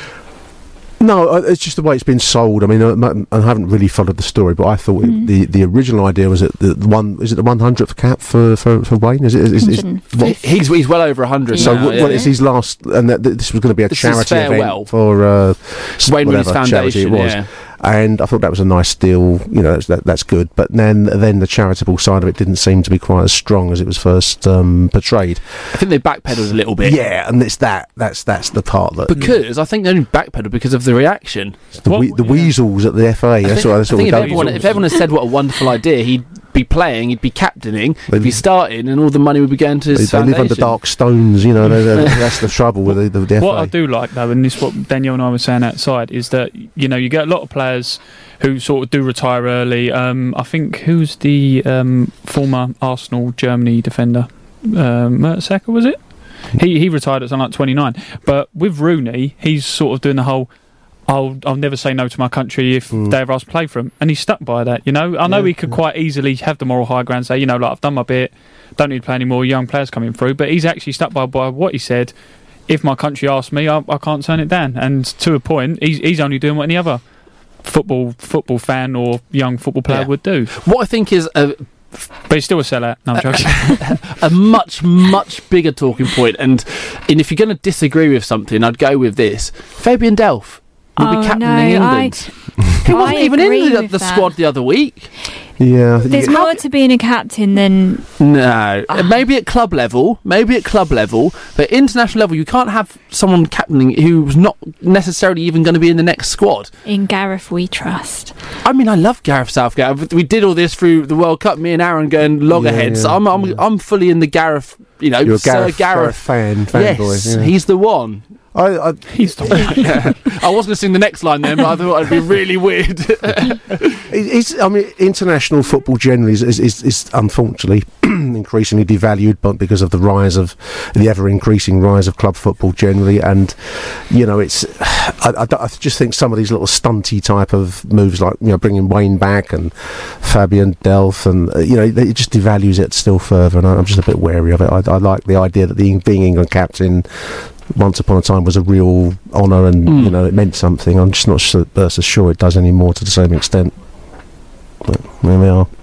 No, uh, it's just the way it's been sold. I mean, I, I haven't really followed the story, but I thought Mm. it, the the original idea was that the one is it the one hundredth cap for, for, for Wayne? Is it? Is, is, is, one hundred what- He's he's well over one hundred so now. w- yeah. well, it's his last, and that, that this was going to be a This is charity farewell. event for uh, Wayne Rooney's whatever charity it Foundation, was. yeah. And I thought that was a nice deal. You know, that's, that, that's good. But then, then the charitable side of it didn't seem to be quite as strong as it was first um, portrayed. I think they backpedaled a little bit. Yeah, and it's that. That's that's the part that Because I think they only backpedaled because of the reaction. the, What- we, the yeah. weasels at the F A. I That's think, what. That's I what think we if, don't. everyone, if everyone had said what a wonderful idea, he'd be playing, he'd be captaining, he'd be They- starting, and all the money would be going to They, his they live under foundation. dark stones, you know. they they that's the trouble with the, the, the F A. What I do like though, and this is what Danielle and I were saying outside, is that you know you get a lot of players who sort of do retire early. Um, I think who's the um, former Arsenal Germany defender, um, Mertesacker, was it? He he retired at something like twenty-nine. But with Rooney, he's sort of doing the whole. I'll I'll never say no to my country if Mm. they ever ask to play for him, and he's stuck by that. You know, I know Yeah, he could yeah. quite easily have the moral high ground, and say, you know, like I've done my bit, don't need to play any more young players coming through. But he's actually stuck by by what he said. If my country asks me, I, I can't turn it down. And to a point, he's he's only doing what any other football football fan or young football player Yeah. would do. What I think is a, But he's still a sellout. No, I'm joking. a much, much bigger talking point, and, and if you're going to disagree with something, I'd go with this. Fabian Delph will Oh, be captaining no, I- England. He wasn't I even agree in the, with the that. squad the other week. Yeah, I think There's you- more to being a captain than No, Ah. maybe at club level, maybe at club level, but international level, you can't have someone captaining who's not necessarily even going to be in the next squad. in Gareth we trust. I mean, I love Gareth Southgate. We did all this through the World Cup. Me and Aaron going loggerheads. Yeah, yeah, I'm, I'm, yeah. I'm fully in the Gareth. You know, You're a Sir Gareth, Gareth. Gareth fan, Yes, fanboy. Yeah. he's the one. I, I, he's the I was going to sing the next line then, but I thought it'd be really weird. It's, I mean, international football generally is, is, is, is unfortunately increasingly devalued, but because of the rise of the ever increasing rise of club football generally, and you know, it's. I, I, I just think some of these little stunty type of moves, like you know, bringing Wayne back and Fabian Delph, and uh, you know, it just devalues it still further, and I, I'm just a bit wary of it. I, I like the idea that the, being England captain once upon a time was a real honour, and Mm. you know, it meant something. I'm just not so, uh, so sure it does anymore to the same extent. But there we are.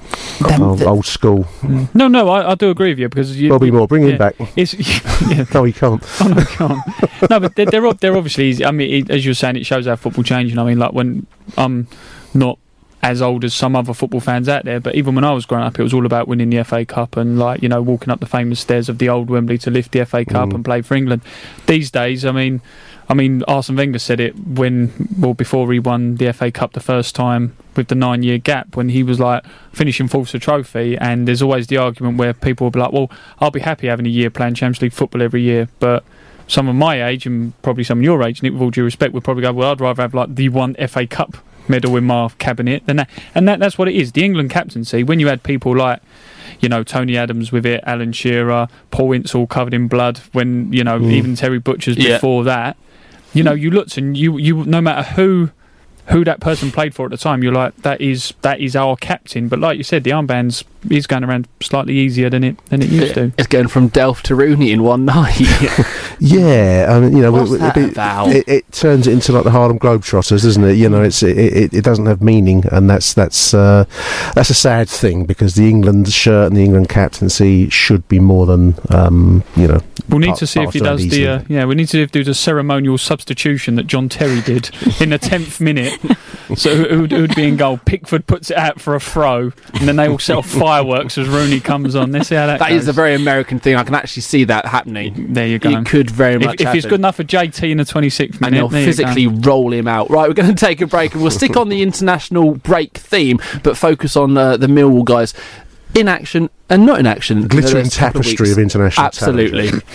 Them, old, old school. Mm. No, no, I, I do agree with you because you, Bobby Moore, bring yeah, him back. It's, yeah. No, he can't. Oh, no, he can't. No, but they're they're, they're obviously easy. I mean, it, as you were saying, it shows how football changing. I mean, like when I'm not as old as some other football fans out there, but even when I was growing up, it was all about winning the F A Cup and, like, you know, walking up the famous stairs of the old Wembley to lift the F A Cup mm. and play for England. These days, I mean, I mean, Arsene Wenger said it when, well, before he won the F A Cup the first time with the nine-year gap, when he was like finishing fourth to trophy. And there's always the argument where people will be like, well, I'll be happy having a year playing Champions League football every year, but some of my age and probably some of your age, Nick, with all due respect, would probably go, well, I'd rather have like the one F A Cup medal in my cabinet than that. And that, that's what it is. The England captaincy, when you had people like, you know, Tony Adams with it, Alan Shearer, Paul Ince all covered in blood, when, you know, mm. even Terry Butcher's yeah. before that, you know, you looked and you, you no matter who who that person played for at the time, you're like, that is that is our captain. But like you said, the armbands is going around slightly easier than it than it used to. It's going from Delft to Rooney in one night. Yeah, I mean, you know, What's it, that it, about? It, it turns it into like the Harlem Globetrotters, doesn't it? You know, it's it, it, it doesn't have meaning, and that's that's uh, that's a sad thing, because the England shirt and the England captaincy should be more than um, you know. We'll need to see if he does the uh, yeah. We need to see if he does a ceremonial substitution that John Terry did in the tenth minute. So who would, who would be in goal? Pickford puts it out for a throw, and then they all set off fireworks as Rooney comes on. Let's see how that. That goes. is a very American thing. I can actually see that happening. There you go. It could very much. If, if it's good enough for J T in the twenty-sixth minute, and they'll physically roll him out. Right, we're going to take a break, and we'll stick on the international break theme, but focus on uh, the Millwall guys in action and not in action. The glittering tapestry of, of international Absolutely. talent.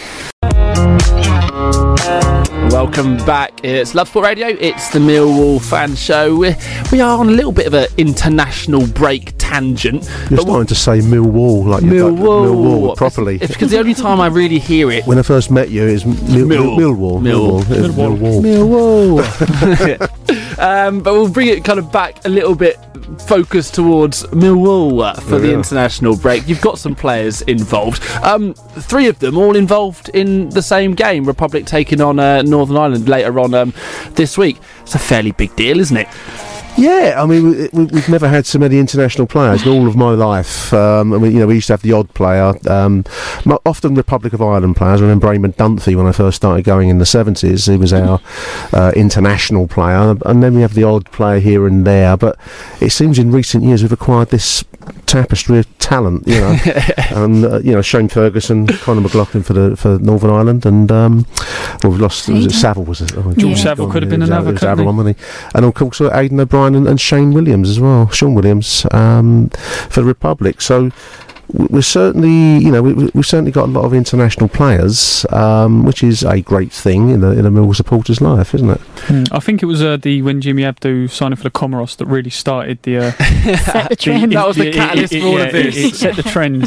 Welcome back. It's Love Sport Radio. It's the Millwall fan show. We're, we are on a little bit of an international break tangent. You're starting to say Millwall like you're like Millwall properly. It's because the only time I really hear it. When I first met you, is Mil- Mil- Millwall. Millwall. Millwall. Millwall. Millwall. um, but we'll bring it kind of back a little bit, focused towards Millwall uh, for yeah. the international break. You've got some players involved. Um, three of them all involved in the same game. Republic taking on uh, Northern Ireland later on um, this week. It's a fairly big deal, isn't it? Yeah, I mean, we, we, we've never had so many international players in all of my life. Um, I mean, you know, we used to have the odd player, um, often Republic of Ireland players. I remember Eamon Dunphy when I first started going in the seventies. He was our uh, international player, and then we have the odd player here and there. But it seems in recent years we've acquired this tapestry of talent, you know, and uh, you know, Shane Ferguson, Conor McLaughlin for the for Northern Ireland, and um, well, we've lost. Was it Saville? Was it? Oh, George yeah. Saville could have been another. Saville, wasn't he? And of course, Aidan O'Brien and, and Shane Williams as well. Sean Williams um, for the Republic. So we're certainly, you know, we, we've certainly got a lot of international players, um, which is a great thing in a, in a Millwall supporter's life, isn't it? Mm, I think it was uh, the when Jimmy Abdu signed for the Comoros that really started the uh, set the trend. The, that was the catalyst it, it, for all yeah, of this. It, it set the trend.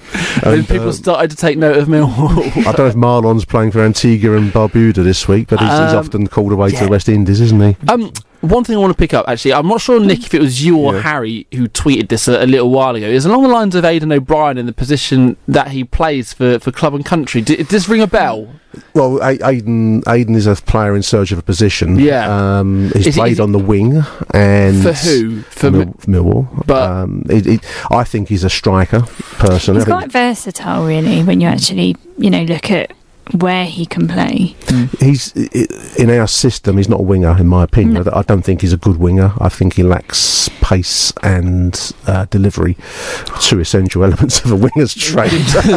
And people uh, started to take note of Millwall. I don't know if Marlon's playing for Antigua and Barbuda this week, but he's, um, he's often called away yeah. to the West Indies, isn't he? Um, one thing I want to pick up, actually, I'm not sure, Nick, if it was you or yeah. Harry who tweeted this a, a little while ago, is along the lines of Aidan O'Brien in the position that he plays for, for club and country. D- does this ring a bell? Well, a- Aidan Aidan is a player in search of a position. Yeah, um, he's is played it, on the wing, and for who? For, for Mil- Millwall. But um, it, it, I think he's a striker person. He's quite versatile, really, when you actually, you know, look at where he can play. Mm. He's in our system. He's not a winger, in my opinion. No. I don't think he's a good winger. I think he lacks pace and uh, delivery, two essential elements of a winger's trade.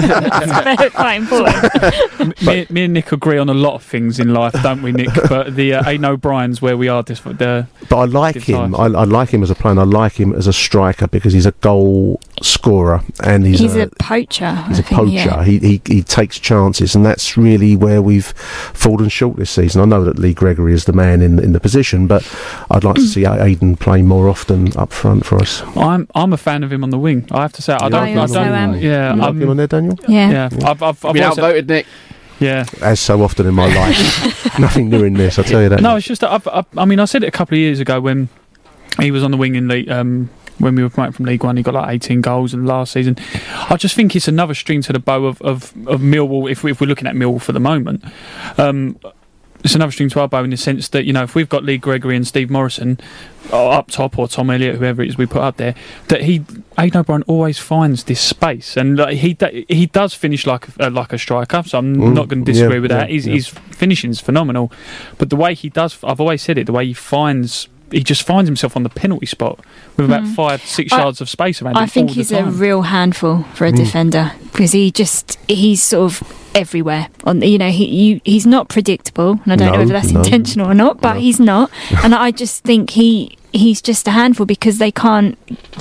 That's quite important. me, me and Nick agree on a lot of things in life, don't we, Nick? But the uh, Aidan O'Brien's where we are. This, the, but I like him. I, I like him as a player. And I like him as a striker because he's a goal scorer and he's, he's a, a poacher. He's I a think, poacher. Yeah. He, he he takes chances, and that's really where we've fallen short this season. I know that Lee Gregory is the man in in the position, but I'd like to see Aidan play more often up front for us. I'm I'm a fan of him on the wing. I have to say, I don't. I, also I don't. am. Yeah, you like um, him on there, Daniel. Yeah, yeah. yeah. I've I've, I've been outvoted, Nick. Yeah, as so often in my life. Nothing new in this, I tell you that. No, it's just that I've, I've, I mean, I said it a couple of years ago when he was on the wing in the. Um, when we were promoted from League One, he got like eighteen goals in last season. I just think it's another string to the bow of, of, of Millwall, if, we, if we're looking at Millwall for the moment. Um, it's another string to our bow in the sense that, you know, if we've got Lee Gregory and Steve Morrison uh, up top, or Tom Elliott, whoever it is we put up there, that he, Aidan O'Brien always finds this space, and uh, he he does finish like uh, like a striker. So I'm mm, not going to disagree yeah, with that. Yeah, his, yeah. his finishing's phenomenal, but the way he does, I've always said it, the way he finds. He just finds himself on the penalty spot with about Mm. five, six I- yards of space around him. I think all he's the a time. real handful for a Mm. defender because he just he's sort of everywhere. On you know he you, he's not predictable, and I don't No, know whether that's no. intentional or not, but No. he's not. And I just think he he's just a handful because they can't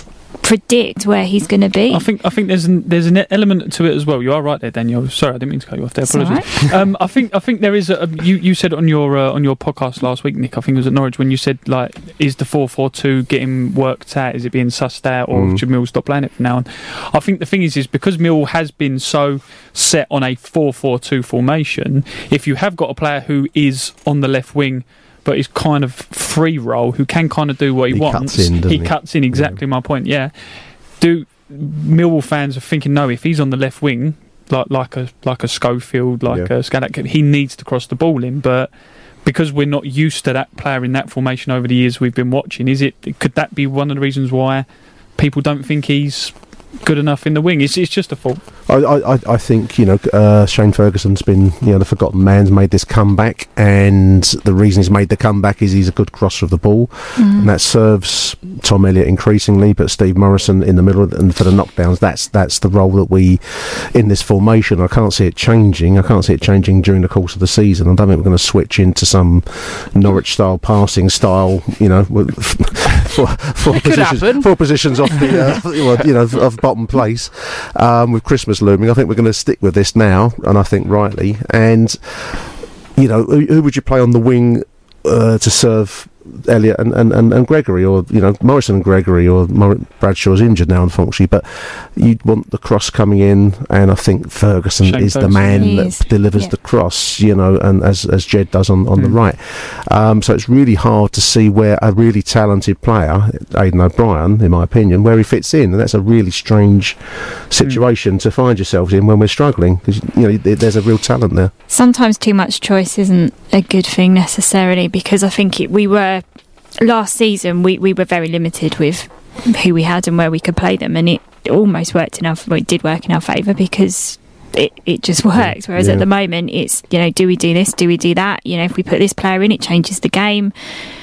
predict where he's going to be. I think I think there's an, there's an element to it as well. You are right there, Daniel. Sorry, I didn't mean to cut you off there. It's Apologies. um, I think I think there is. A, you you said on your uh, on your podcast last week, Nick. I think it was at Norwich when you said like, is the four four two getting worked out? Is it being sussed out, or Mm. should Mill stop playing it from now on? I think the thing is, is because Mill has been so set on a four four two formation. If you have got a player who is on the left wing, but is kind of free roll, who can kind of do what he, He wants, cuts in, doesn't he he? cuts in exactly my point. Yeah. Do Millwall fans are thinking, no, if he's on the left wing, like like a like a Schofield, like Yeah. a Scanlon, he needs to cross the ball in. But because we're not used to that player in that formation over the years we've been watching, is it could that be one of the reasons why people don't think he's good enough in the wing? It's it's just a fault. I, I, I think, you know, uh, Shane Ferguson's been, you know, the forgotten man's made this comeback, and the reason he's made the comeback is he's a good crosser of the ball, Mm. and that serves Tom Elliott increasingly, but Steve Morrison in the middle, and for the knockdowns, that's that's the role that we, in this formation, I can't see it changing. I can't see it changing during the course of the season. I don't think we're going to switch into some Norwich-style passing style, you know, with four, four, It could positions, happen. four positions off the, uh, well, you know, of bottom place, um, with Christmas looming. I think we're going to stick with this now, and I think rightly. And you know, who, who would you play on the wing uh, to serve Elliott and, and, and, and Gregory, or you know, Morrison and Gregory, or Mor- Bradshaw's injured now, unfortunately. But you'd want the cross coming in, and I think Ferguson Shane is the Ferguson. man He that is, delivers yeah. the cross, you know, and as as Jed does on, on the Mm. right. Um, so it's really hard to see where a really talented player, Aidan O'Brien, in my opinion, where he fits in, and that's a really strange situation to find yourselves in when we're struggling, because you know th- there's a real talent there. Sometimes too much choice isn't a good thing necessarily, because I think it, we were last season we, we were very limited with who we had and where we could play them, and it almost worked in our well, it did work in our favour because it, it just worked. Whereas Yeah. at the moment it's, you know, do we do this, do we do that? You know, if we put this player in, it changes the game.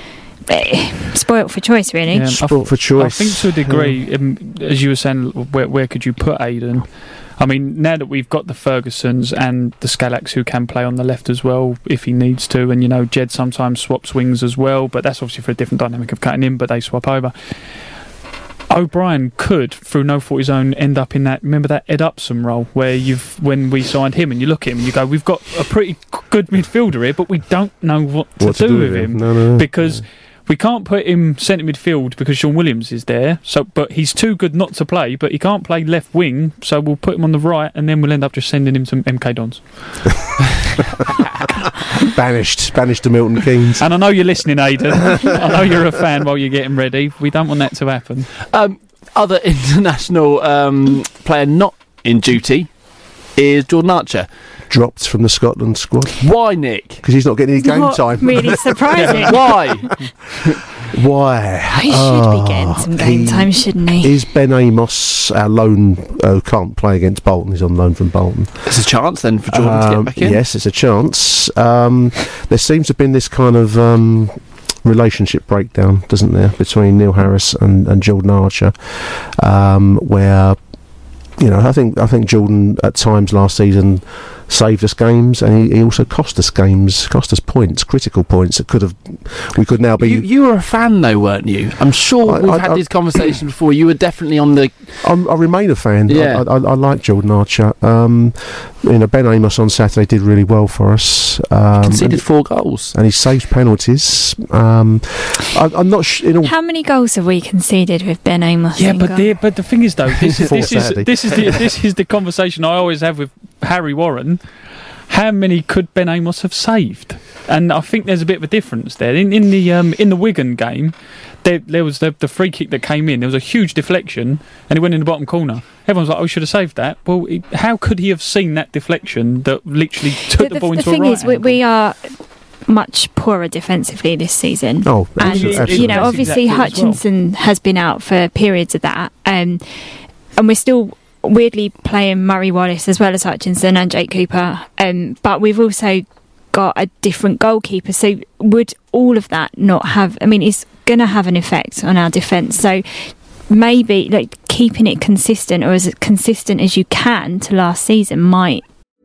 Eh, Spoilt for choice, really. Yeah, I Sport for I choice. think to a degree, um, as you were saying, where, where could you put Aidan? I mean, now that we've got the Fergusons and the Scalax who can play on the left as well if he needs to, and you know, Jed sometimes swaps wings as well, but that's obviously for a different dynamic of cutting in, but they swap over. O'Brien could, through no fault of his own, end up in that. Remember that Ed Upson role where you've when we signed him, and you look at him and you go, "We've got a pretty good midfielder here, but we don't know what to, What do, with him, No, no, no. because." We can't put him centre midfield because Sean Williams is there. So, but he's too good not to play. But he can't play left wing, so we'll put him on the right, and then we'll end up just sending him to M K Dons. banished, banished to Milton Keynes. And I know you're listening, Aidan. I know you're a fan while you're getting ready. We don't want that to happen. Um, other international um, player not in duty is Jordan Archer. Dropped from the Scotland squad Why, Nick? because he's not getting any game Not time. really surprising. Why? Why? He should Oh, be getting some game he- time, shouldn't he? Is Ben Amos our loan? Uh, can't play against Bolton. He's on loan from Bolton. There's a chance then for Jordan to Um, get back in. Yes, it's a chance. Um, there seems to have been this kind of um, relationship breakdown, doesn't there, between Neil Harris and, and Jordan Archer, um, where you know I think I think Jordan at times last season saved us games, and he, he also cost us games, cost us points, critical points that could have we could now be. You, you were a fan, though, weren't you? I'm sure I- we've I- had I- these conversations before. You were definitely on the. I'm, I remain a fan. Yeah. I, I, I like Jordan Archer. Um, you know, Ben Amos on Saturday did really well for us. Um, Conceded and, four goals. and he saved penalties. Um, I, I'm not sh- in all. How many goals have we conceded with Ben Amos? Yeah, in but goal? the but the thing is though, this is Four this is Saturday. this is the this is the conversation I always have with Harry Warren. How many could Ben Amos have saved? And I think there's a bit of a difference there. In in the um, in the Wigan game, there, there was the, the free kick that came in. There was a huge deflection, and it went in the bottom corner. Everyone's like, "Oh, he should have saved that." Well, he, how could he have seen that deflection that literally took the, the, ball the into thing a right is, we, angle? we are much poorer defensively this season. Oh, and absolutely. you know, That's obviously exactly as well. Hutchinson has been out for periods of that, um, and we're still weirdly playing Murray Wallace as well as Hutchinson and Jake Cooper. Um, but we've also got a different goalkeeper. So would all of that not have? I mean, it's going to have an effect on our defence. So maybe like keeping it consistent, or as consistent as you can to last season, might.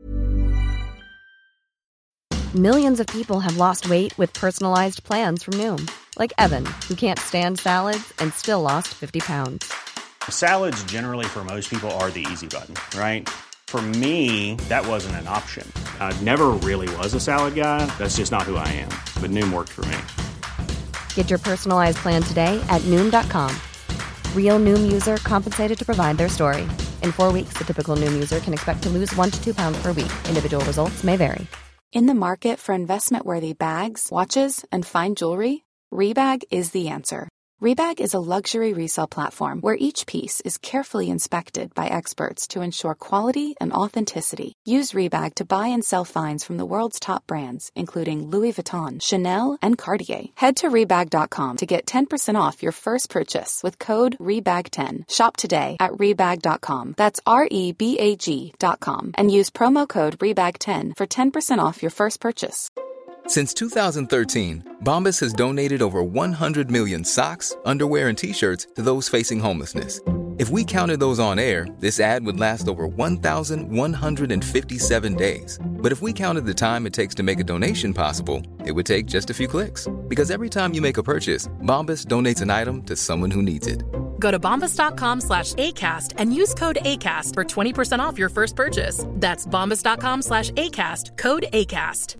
Millions of people have lost weight with personalized plans from Noom. Like Evan, who can't stand salads and still lost fifty pounds. Salads generally for most people are the easy button, right? For me, that wasn't an option. I never really was a salad guy. That's just not who I am. But Noom worked for me. Get your personalized plan today at Noom dot com. Real Noom user compensated to provide their story. In four weeks, the typical Noom user can expect to lose one to two pounds per week. Individual results may vary. In the market for investment-worthy bags, watches, and fine jewelry, Rebag is the answer. Rebag is a luxury resale platform where each piece is carefully inspected by experts to ensure quality and authenticity. Use Rebag to buy and sell finds from the world's top brands, including Louis Vuitton, Chanel, and Cartier. Head to Rebag dot com to get ten percent off your first purchase with code Rebag ten. Shop today at Rebag dot com. That's R E B A G dot com. And use promo code Rebag ten for ten percent off your first purchase. Since two thousand thirteen, Bombas has donated over one hundred million socks, underwear, and T-shirts to those facing homelessness. If we counted those on air, this ad would last over one thousand one hundred fifty-seven days. But if we counted the time it takes to make a donation possible, it would take just a few clicks. Because every time you make a purchase, Bombas donates an item to someone who needs it. Go to bombas dot com slash ACAST and use code ACAST for twenty percent off your first purchase. That's bombas dot com slash ACAST, code ACAST.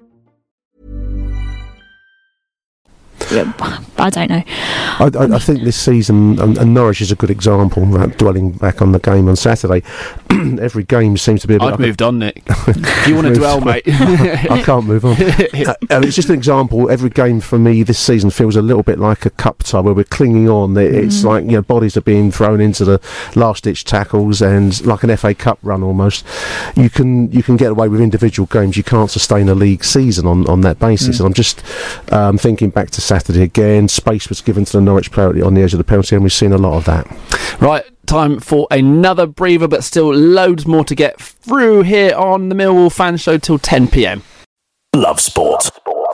I don't know. I, I, I think this season, and, and Norwich is a good example, uh, dwelling back on the game on Saturday. Every game seems to be a bit I've like moved a, on, Nick. If you want to dwell, mate. I can't move on. uh, uh, it's just an example. Every game for me this season feels a little bit like a cup tie where we're clinging on. It, it's Mm. like, you know, bodies are being thrown into the last-ditch tackles, and like an F A Cup run almost. You can you can get away with individual games. You can't sustain a league season on, on that basis. Mm. And I'm just um, thinking back to Saturday again. Space was given to the Norwich player on the edge of the penalty, and we've seen a lot of that. Right, time for another breather, but still loads more to get through here on the Millwall Fan Show till ten p.m. Love Sport.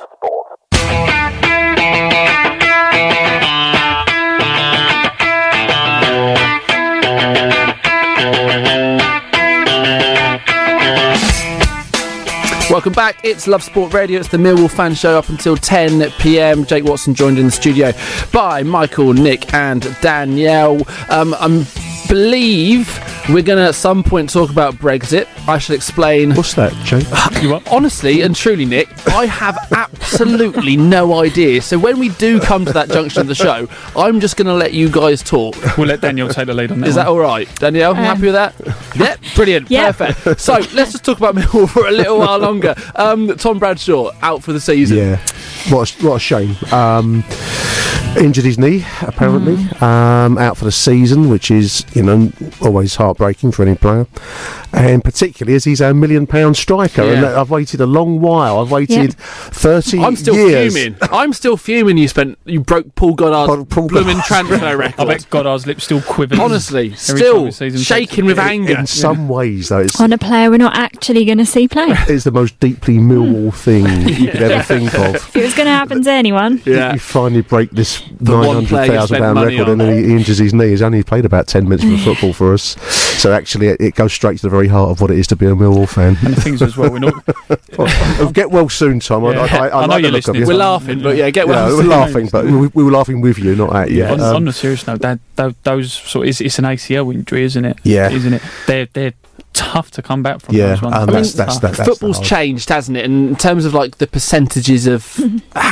Welcome back. It's Love Sport Radio. It's the Millwall Fan Show up until ten p.m. Jake Watson joined in the studio by Michael, Nick and Danielle. Um, I believe we're going to at some point talk about Brexit. I shall explain. What's that, Jake? Honestly and truly, Nick, I have absolutely no idea. So when we do come to that junction of the show, I'm just going to let you guys talk. We'll let Danielle take the lead on that. Is that one. all right? Danielle, Um, happy with that? Yeah, brilliant. Yep. Perfect. So let's just talk about Millwall for a little while longer. Um, Tom Bradshaw, out for the season. Yeah, what a, what a shame. Um, injured his knee, apparently. Mm. Um, out for the season, which is, you know, always heartbreaking for any player. And particularly as he's our million pound striker. Yeah. And I've waited a long while. I've waited Yeah. thirty I'm still years. fuming. I'm still fuming. You spent, you broke Paul Goddard's Paul- Paul blooming Goddard's- transfer I record. bet Goddard's lip still quivers. Honestly, every time still the season shaking takes with a- anger. In some ways, though, it's, On a player we're not actually going to see play. it's the most deeply Millwall thing you could ever think of. If it was going to happen to anyone. Yeah. You finally break this The one nine player hundred you thousand spent pound money record, on. and then he injures his knee. He's only played about ten minutes of football for us, so actually it, it goes straight to the very heart of what it is to be a Millwall fan. And the things as well, we're not. Well, get well soon, Tom. I, Yeah. I, I, I, I know like the you're look of listening, you. We're laughing, but yeah, get Yeah, well. we're laughing, but we, we were laughing with you, not at you. on, Um, on a serious note, that, that those sort of, it's, it's an A C L injury, isn't it? Yeah. isn't it? They're they're tough to come back from. Yeah, those ones. and I mean, that's- that's- tough. that- that's Football's the hard- changed, hasn't it? And in terms of like the percentages of how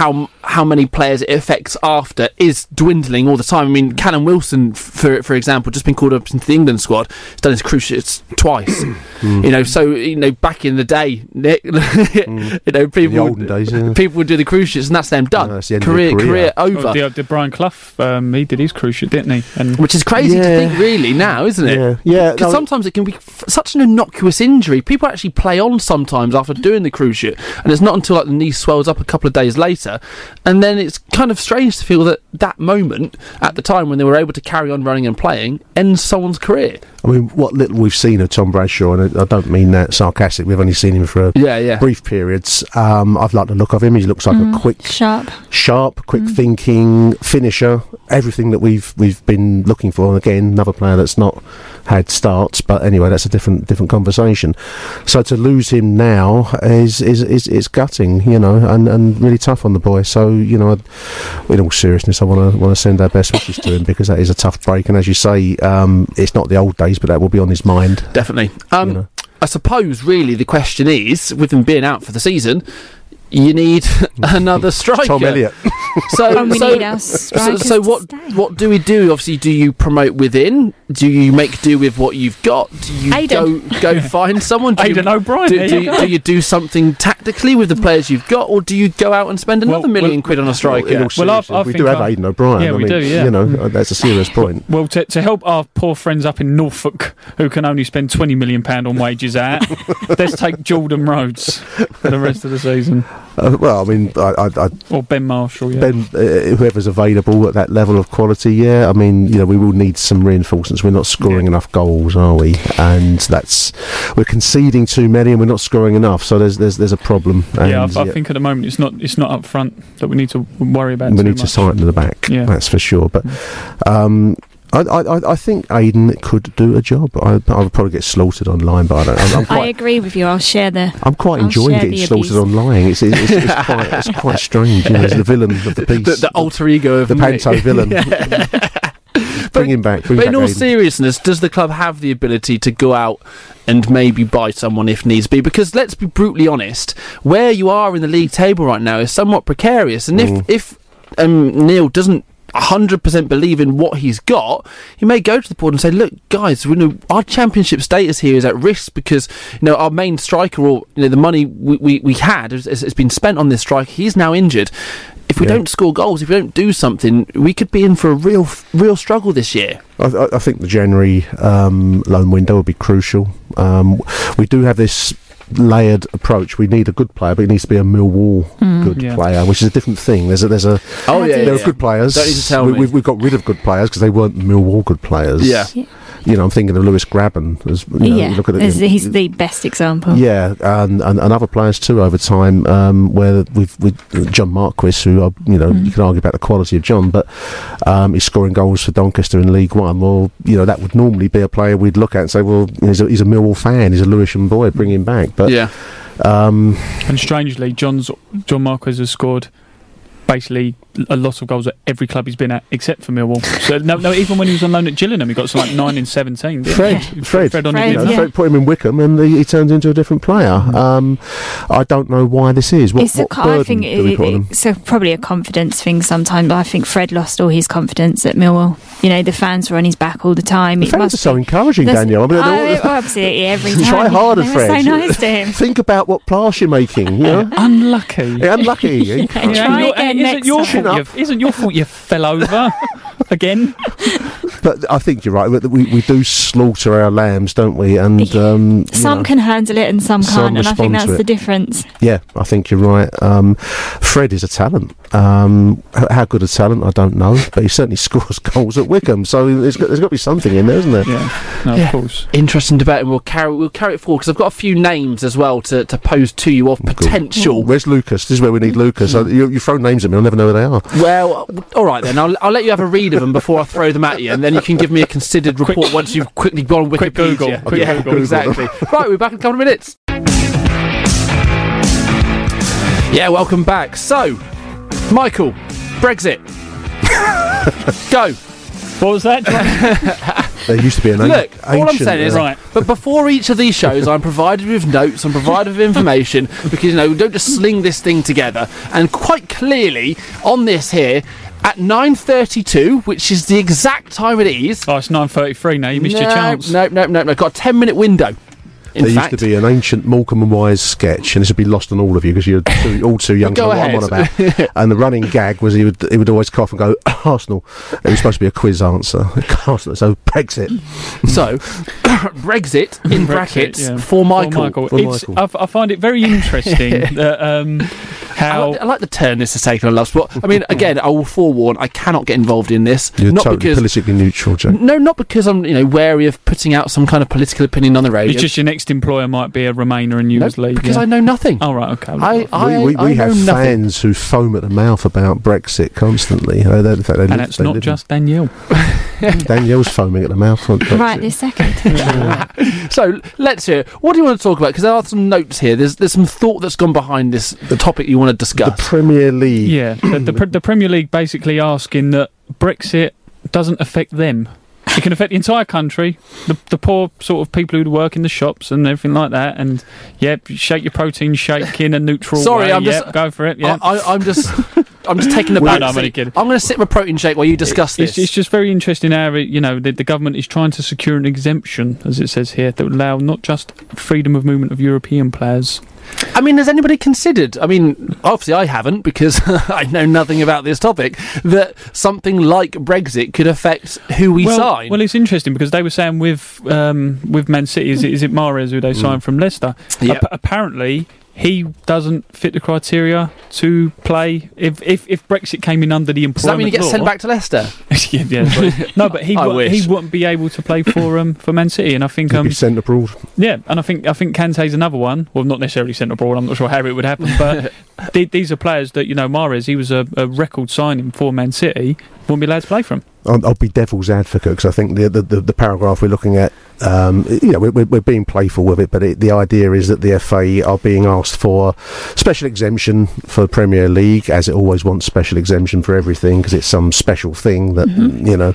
how many players it affects after is dwindling all the time. I mean, Callum Wilson, for for example, just been called up into the England squad. He's done his cruciates twice. mm. You know, so you know, back in the day, Nick, mm. you know, people the olden days, yeah. people would do the cruciates, and that's them done. No, that's the career, career, career over. Oh, did, did Brian Clough? Um, he did his cruciate, didn't he? And which is crazy yeah. to think, really, now, isn't it? Yeah, yeah. Because no, sometimes it can be f- such an innocuous injury. People actually play on sometimes after doing the cruciate, and it's not until like the knee swells up a couple of days later, and then it's kind of strange to feel that that moment at the time when they were able to carry on running and playing ends someone's career. I mean, what little we've seen of Tom Bradshaw, and I, I don't mean that sarcastic, we've only seen him for yeah, yeah. brief periods. Um, I've liked the look of him. He looks like Mm, a quick, sharp, sharp, quick Mm. thinking finisher. Everything that we've we've been looking for. And again, another player that's not had starts, but anyway, that's a different different conversation. So to lose him now is is is, is gutting, you know, and, and really tough on the boy. So you know, in all seriousness, I want to want to send our best wishes to him, because that is a tough break. And as you say, um, it's not the old days, but that will be on his mind. Definitely. Um, you know. I suppose, really, the question is, with him being out for the season, you need another striker. Tom Elliott. So, And we so, need our so, strikers so to what? stay. What do we do? Obviously, do you promote within? Do you make do with what you've got? Do you Aidan. go go find someone? Do Aidan you, O'Brien, Do, there do, you you, go. do you do something tactically with the players you've got, or do you go out and spend another Well, million well, quid on a striker? In all Well, I- seriousness, I we think do have I- Aidan O'Brien. Yeah, I we mean, do, yeah. You know, that's a serious point. Well, to, to help our poor friends up in Norfolk, who can only spend twenty million pounds on wages at, let's take Jordan Rhodes for the rest of the season. Uh, well, I mean, I, I, I Or Ben Marshall, yeah. Ben, uh, whoever's available at that level of quality, yeah. I mean, you know, we will need some reinforcements. We're not scoring Yeah. enough goals, are we? And that's we're conceding too many, and we're not scoring enough. So there's there's there's a problem. And yeah, I, I think at the moment it's not it's not up front that we need to worry about. we too need to much. tighten the back. Yeah. That's for sure. But um, I, I I think Aidan could do a job. I, I would probably get slaughtered online, but I don't. I'm, I'm I quite. agree with you. I'll share the. I'm quite I'll enjoying share getting the slaughtered abuse. online. It's, it's, it's, it's, quite, it's quite strange. You know, it's the villain of the piece, the, the alter ego of the Mick. panto villain. Bring him back. Bring But back in all Aidan. seriousness, does the club have the ability to go out and maybe buy someone if needs be? Because let's be brutally honest, where you are in the league table right now is somewhat precarious. And Mm. if if um, Neil doesn't one hundred percent believe in what he's got, he may go to the board and say, look guys, we know our championship status here is at risk because you know our main striker, or you know the money we, we, we had has, has been spent on this striker. He's now injured. If we Yeah. don't score goals, if we don't do something, we could be in for a real real struggle this year. I, I- I think the January um, loan window will be crucial. Um, we do have this layered approach. We need a good player, but it needs to be a Millwall Mm. good Yeah. player, which is a different thing. There's a, there's a Oh yeah, there yeah. are good players. Don't need to tell we, me. We've, we've got rid of good players because they weren't Millwall good players. Yeah. Yeah. You know, I'm thinking of Lewis Graben. As, you know, yeah, you look at it, He's- he's the best example. yeah, and, and, and other players too over time. Um, where we've with John Marquis, who are, you know, Mm. you can argue about the quality of John, but um, he's scoring goals for Doncaster in League One. Well, you know, that would normally be a player we'd look at and say, well, he's a, he's a Millwall fan, he's a Lewisham boy, bring him back. But Yeah. um, And strangely, John's John Marquez has scored basically a lot of goals at every club he's been at except for Millwall. So no, no, even when he was on loan at Gillingham, he got something like nine in seventeen. Didn't Fred, he? Fred, Fred on Fred, his you know, yeah. Fred put him in Wickham, and he, he turned into a different player. Um, I don't know why this is. What, It's a what co- burden I think do we it, put on him? it's a, probably a confidence thing sometimes. But I think Fred lost all his confidence at Millwall. You know, the fans were on his back all the time. The It fans must are so be- encouraging, That's- Daniel. I mean, Oh, they're all- absolutely, every time. Try harder, they Fred. were so nice to him. Think about what plash you're making. You know, Unlucky. yeah, unlucky. Yeah, Yeah, try your- again isn't next your time. fault you, isn't your fault you fell over again? But I think you're right. We, we do slaughter our lambs, don't we? And um, you Some know, can handle it and some some can't, and I think respond to that's it. the difference. yeah, I think you're right. Um, Fred is a talent. Um, h- how good a talent, I don't know, but he certainly scores goals at Wickham. So there's got, there's got to be something in there, isn't there? Yeah, no, Yeah. of course. Interesting debate, and we'll carry we'll carry it forward because I've got a few names as well to, to pose to you of potential. Where's Lucas? This is where we need Lucas. Uh, you, you throw names at me, I'll never know who they are. Well, all right then. I'll I'll let you have a read of them before I throw them at you, and then you can give me a considered report once you've quickly gone on Wikipedia. Quick Google, quick yeah, Google. exactly. Right, we're back in a couple of minutes. Yeah, welcome back. So, Michael, Brexit, go. What was that, John? There used to be an Look, ancient, all I'm saying is, uh, Right. but before each of these shows, I'm provided with notes, I'm provided with information, because, you know, we don't just sling this thing together. And quite clearly, on this here, at nine thirty-two, which is the exact time it is... Oh, it's nine thirty-three now. You missed no, your chance. No, no, no, no. Got a ten-minute window. In there fact, used to be an ancient Morecambe and Wise sketch, and this would be lost on all of you because you're too, all too young to Go know what I'm on ahead. about. And the running gag was he would he would always cough and go, Arsenal. It was supposed to be a quiz answer. Arsenal, so Brexit. So, Brexit, in Brexit, brackets, yeah. for Michael. Michael. For It's, Michael. I, f- I find it very interesting that um, I how. like, I like the turn this has taken on Love Sport. I mean, again, I will forewarn, I cannot get involved in this. You're not totally because politically neutral, Joe. No, not because I'm, you know, wary of putting out some kind of political opinion on the radio. It's just your next employer might be a Remainer and you No, as lead. because yeah? I know nothing. Oh, right, okay. I, I, we we, I we know have nothing. fans who foam at the mouth about Brexit constantly. Uh, they- in fact, they and live- it's they not live just Danielle. in- Danielle's foaming at the mouth. On Brexit. Right this second. So let's hear. What do you want to talk about? Because there are some notes here. There's there's some thought that's gone behind this the topic you want to The discuss. Premier League. Yeah, the, the, pre- the Premier League basically asking that Brexit doesn't affect them. It can affect the entire country, the the poor sort of people who work in the shops and everything like that. And yeah, shake your protein shake in a neutral Sorry, way. I'm Yep, just- go for it. Yeah, I, I, I'm just I'm just taking the No, back no, I'm only seat. kidding. I'm going to sit my protein shake while you discuss It's, this. it's just very interesting how it, you know the, the government is trying to secure an exemption, as it says here, that would allow not just freedom of movement of European players. I mean, has anybody considered, I mean, obviously I haven't because I know nothing about this topic, that something like Brexit could affect who we well, sign? Well, it's interesting because they were saying with um, with Man City, is it, is it Mahrez who they signed from Leicester? Yep. Ap- apparently, he doesn't fit the criteria to play. If if, if Brexit came in under the employment Does that mean he gets law, sent back to Leicester? yeah, yeah, but, no, but he I wou- wish. he wouldn't be able to play for um for Man City, and I think He'd um be sent abroad. yeah, and I think I think Kante's another one. Well, not necessarily sent abroad. I'm not sure how it would happen, but th- these are players that you know. Mahrez, he was a, a record signing for Man City. Wouldn't be allowed to play for him. I'll, I'll be devil's advocate because I think the, the the the paragraph we're looking at, um, you know, we're, we're we're being playful with it, but it, the idea is that the F A are being asked for special exemption for the Premier League, as it always wants special exemption for everything because it's some special thing that you know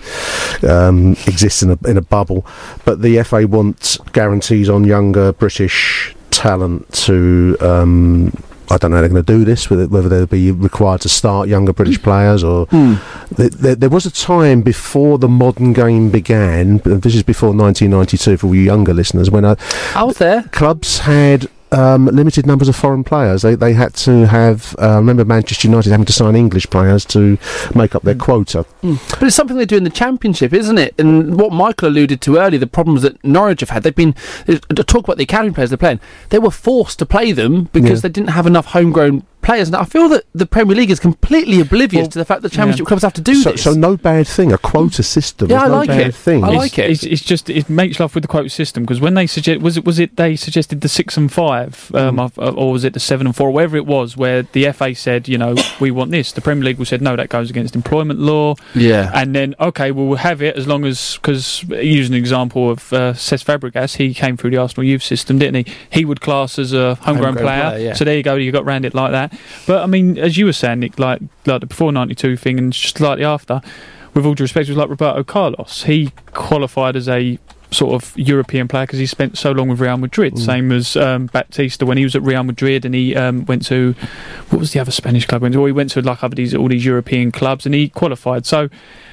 um, exists in a in a bubble. But the F A wants guarantees on younger British talent to. Um, I don't know how they're going to do this, whether, whether they'll be required to start younger British players or... Hmm. There, there, there was a time before the modern game began, but this is before nineteen ninety-two for all you younger listeners, when uh, I was there. clubs had um, limited numbers of foreign players. They they had to have... Uh, remember Manchester United having to sign English players to make up their quota. But it's something they do in the Championship, isn't it? And what Michael alluded to earlier, the problems that Norwich have had, they've been... uh, Talk about the academy players they're playing. They were forced to play them because Yeah. they didn't have enough homegrown players. Now, I feel that the Premier League is completely oblivious Well, to the fact that Championship yeah. clubs have to do So, this. so no bad thing. A quota system Yeah, is I no like bad it. thing. I It's- like it. It's, it's just it makes love with the quota system because when they suggest was it was it they suggested the six and five um, of- uh, or was it the seven and four, wherever it was, where the F A said you know we want this. The Premier League said no, that goes against employment law. Yeah. And then okay, well we'll have it as long as because using an example of uh, Cesc Fabregas, he came through the Arsenal youth system, didn't he? He would class as a homegrown, Homegrown player. player, yeah. So there you go, you got round it like that. But I mean, as you were saying, Nick, like like the before ninety-two thing and slightly after. With all due respect, it was like Roberto Carlos. He qualified as a sort of European player because he spent so long with Real Madrid. Mm. Same as um, Baptista when he was at Real Madrid and he um, went to what was the other Spanish club? He went to, well, he went to like other these all these European clubs and he qualified. So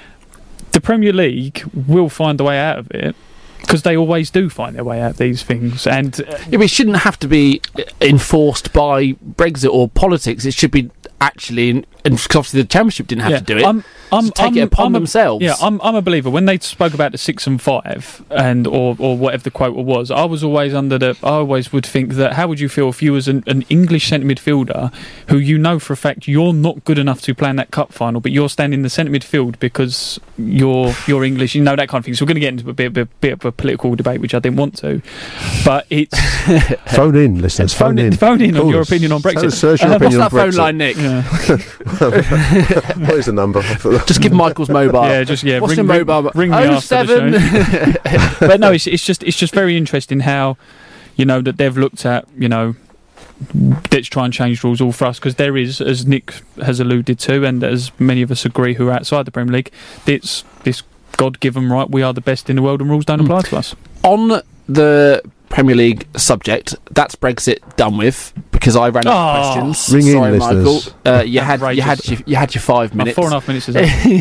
the Premier League will find a way out of it. Because they always do find their way out of these things, and uh, Yeah, but it shouldn't have to be enforced by Brexit or politics. It should be actually, and because obviously the Championship didn't have yeah, to do it. I'm, I'm, to take I'm, it upon I'm a- themselves. Yeah, I'm, I'm a believer. When they spoke about the six and five, and or, or whatever the quota was, I was always under the. I always would think that how would you feel if you was an, an English centre midfielder who you know for a fact you're not good enough to play in that cup final, but you're standing in the centre midfield because you're you're English, you know that kind of thing. So we're going to get into a bit, bit, bit of a political debate, which I didn't want to, but it's Phone in, listeners. Phone, phone in, in. phone in on Cool. your opinion on Brexit. Search your Uh, What's opinion that on phone Brexit. line, Nick? Yeah. What is the number? Just give Michael's mobile. Yeah, just yeah. What's ring, the ring- mobile? Ring me oh after the seven. show. But no, it's, it's just it's just very interesting how you know that they've looked at you know let's try and change rules all for us because there is, as Nick has alluded to, and as many of us agree who are outside the Premier League, it's this God-given right. We are the best in the world, and rules don't apply to us. On the Premier League subject, that's Brexit done with, because I ran out of Oh. questions. Ring in, Sorry, listeners. Michael. Uh, you had you Outrageous. had your, you had your five My minutes. four and a half minutes is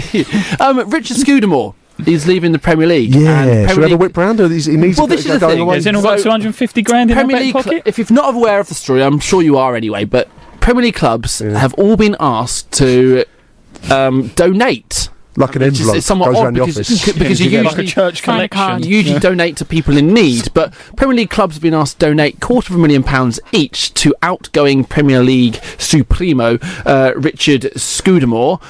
up. um, Richard Scudamore is leaving the Premier League. Yeah, and should we Premier have a League- whip round? Or is, he needs Well, to this go is the going thing. away? Has anyone got So- two hundred fifty grand in Premier their League, back pocket? if you're not aware of the story, I'm sure you are anyway, but Premier League clubs Yeah. have all been asked to um, donate. Like an Which is- envelope it's somewhat goes odd around the because, office. because you Yeah, usually like a church Sign a collection. card. you usually donate to people in need, but Premier League clubs have been asked to donate quarter of a million pounds each to outgoing Premier League Supremo uh, Richard Scudamore.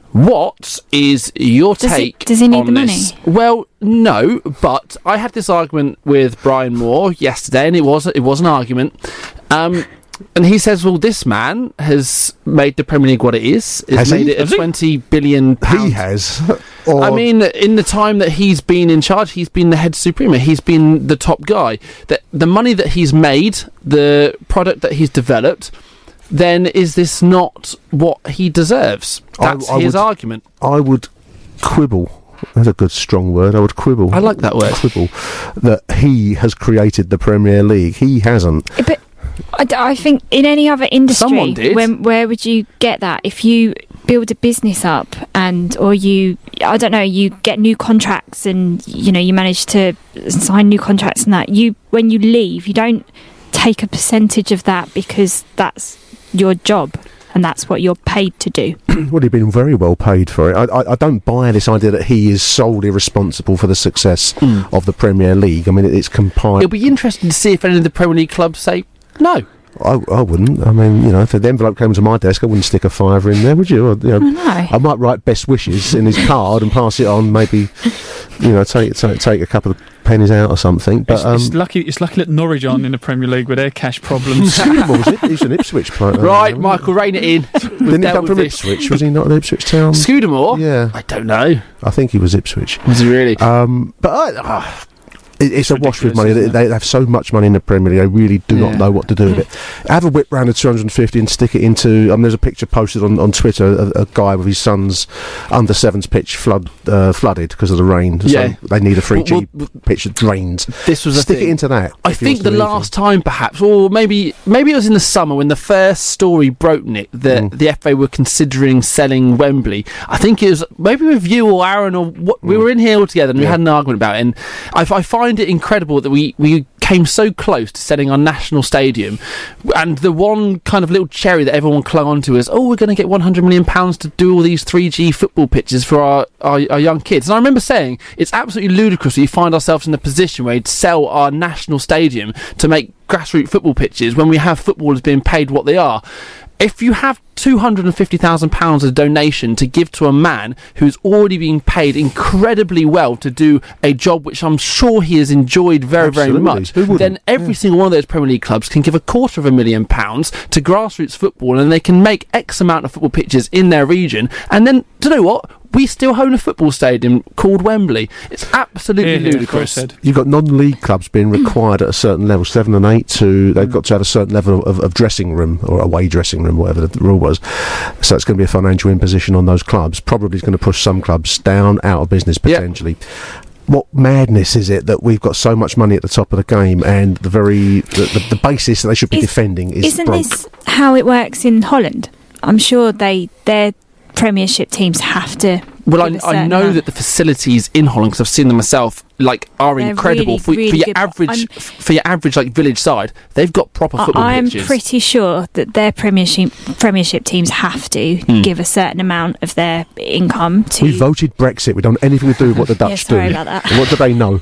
What is your Does he- take does he need on the money? this? Well, no, but I had this argument with Brian Moore yesterday, and it was it was an argument. Um, and he says, well, this man has made the Premier League what it is. It's Has he? made it Has a he? twenty billion pounds. He has. Or I mean, in the time that he's been in charge, he's been the head supremo. He's been the top guy. That the money that he's made, the product that he's developed, then is this not what he deserves? I- That's I his would- argument. I would quibble. That's a good strong word. I would quibble. I like that word. Quibble. That he has created the Premier League. He hasn't. But I, d- I think in any other industry, Someone did. When, where would you get that? If you build a business up and, or you, I don't know, you get new contracts and, you know, you manage to sign new contracts and that, you, when you leave, you don't take a percentage of that because that's your job and that's what you're paid to do. Well, he'd been very well paid for it. I, I, I don't buy this idea that he is solely responsible for the success Mm. of the Premier League. I mean, it, it's compiled. It'll be interesting to see if any of the Premier League clubs say no. I, I wouldn't. I mean, you know, if the envelope came to my desk, I wouldn't stick a fiver in there, would you? Or, you know, I know. I might write best wishes in his card and pass it on. Maybe, you know, take take, take a couple of pennies out or something. But It's, um, it's lucky. It's lucky that Norwich aren't in the Premier League with their cash problems. Scudamore, was it? He's an Ipswich player. Right, Michael, rein it in. We've Didn't he dealt come with from this. Ipswich? Was he not an Ipswich town? Scudamore? Yeah, I don't know. I think he was Ipswich. Was he really? Um, but I, ah, it, it's a wash with ridiculous, money. They, isn't it? they have so much money in the Premier League. They really do Yeah. not know what to do with it. Have a whip round of two hundred fifty and stick it into. I mean, there's a picture posted on, on Twitter. A, a guy with his son's under sevens pitch flood uh, flooded because of the rain. Yeah. So they need a three G Well, well, pitch that drains. This was a Stick thing. it into that. I if he think wants the to leave last time, perhaps, or maybe maybe it was in the summer when the first story broke, Nick, that Mm. the F A were considering selling Wembley. I think it was maybe with you or Aaron or what. We Mm. were in here all together and we Yeah. had an argument about it. And I, I find it incredible that we we came so close to selling our national stadium, and the one kind of little cherry that everyone clung onto is, oh, we're going to get one hundred million pounds to do all these three G football pitches for our, our, our young kids. And I remember saying it's absolutely ludicrous that we find ourselves in a position where we'd sell our national stadium to make grassroots football pitches when we have footballers being paid what they are. If you have two hundred fifty thousand pounds as a donation to give to a man who's already being paid incredibly well to do a job which I'm sure he has enjoyed very, very Absolutely. much, Who wouldn't? then every Yeah. single one of those Premier League clubs can give a quarter of a million pounds to grassroots football, and they can make X amount of football pitches in their region. And then, do you know what? We still own a football stadium called Wembley. It's absolutely Yeah, yeah, ludicrous. Chris said. You've got non-league clubs being required at a certain level, seven and eight, to they've got to have a certain level of, of dressing room or away dressing room, whatever the rule was. So it's going to be a financial imposition on those clubs. Probably is going to push some clubs down, out of business potentially. What madness is it that we've got so much money at the top of the game and the very the, the, the basis that they should be Is- defending is Isn't broke? this how it works in Holland? I'm sure they their Premiership teams have to. Well, give a I, I certain know amount. that the facilities in Holland, because I've seen them myself, like are They're incredible really, for, really for your good, but average I'm- f- for your average like village side. They've got proper I- football I'm pitches. pretty sure that their Premiership Premiership teams have to Hmm. give a certain amount of their income to. We voted Brexit. We don't have anything to do with what the Yeah, Dutch sorry do. about that. What do they know?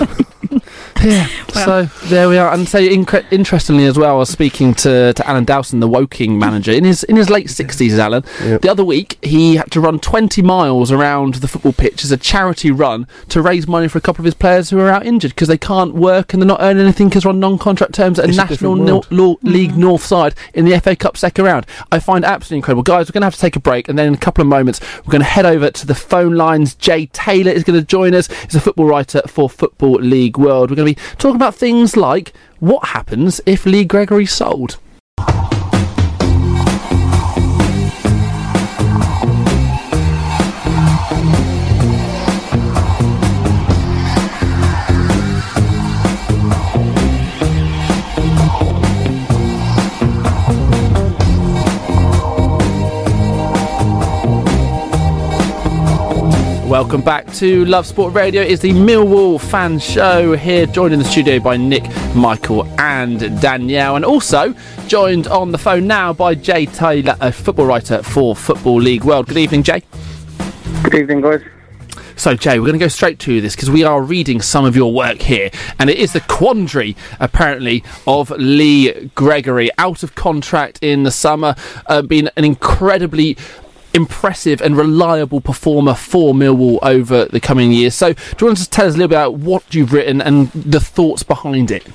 Yeah. So there we are. And so incre- interestingly as well, I was speaking to, to Alan Dowson, the Woking manager, in his in his late sixties. Alan, Yep. the other week he had to run twenty miles around the football pitch as a charity run to raise money for a couple of his players who are out injured because they can't work and they're not earning anything because they're on non-contract terms at It's a a national different nil- world. law, league north side in the F A Cup second round. I find it absolutely incredible, guys. We're going to have to take a break, and then in a couple of moments we're going to head over to the phone lines. Jay Taylor is going to join us. He's a football writer for Football League World. We're going to be talking about things like what happens if Lee Gregory's sold. Welcome back to Love Sport Radio. It's the Millwall Fan Show here, joined in the studio by Nick, Michael and Danielle, and also joined on the phone now by Jay Taylor, a football writer for Football League World. Good evening, Jay. Good evening, guys. So, Jay, we're going to go straight to this because we are reading some of your work here, and it is the quandary, apparently, of Lee Gregory, out of contract in the summer, uh, being an incredibly impressive and reliable performer for Millwall over the coming years. So, do you want to just tell us a little bit about what you've written and the thoughts behind it?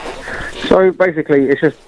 So, basically, it's just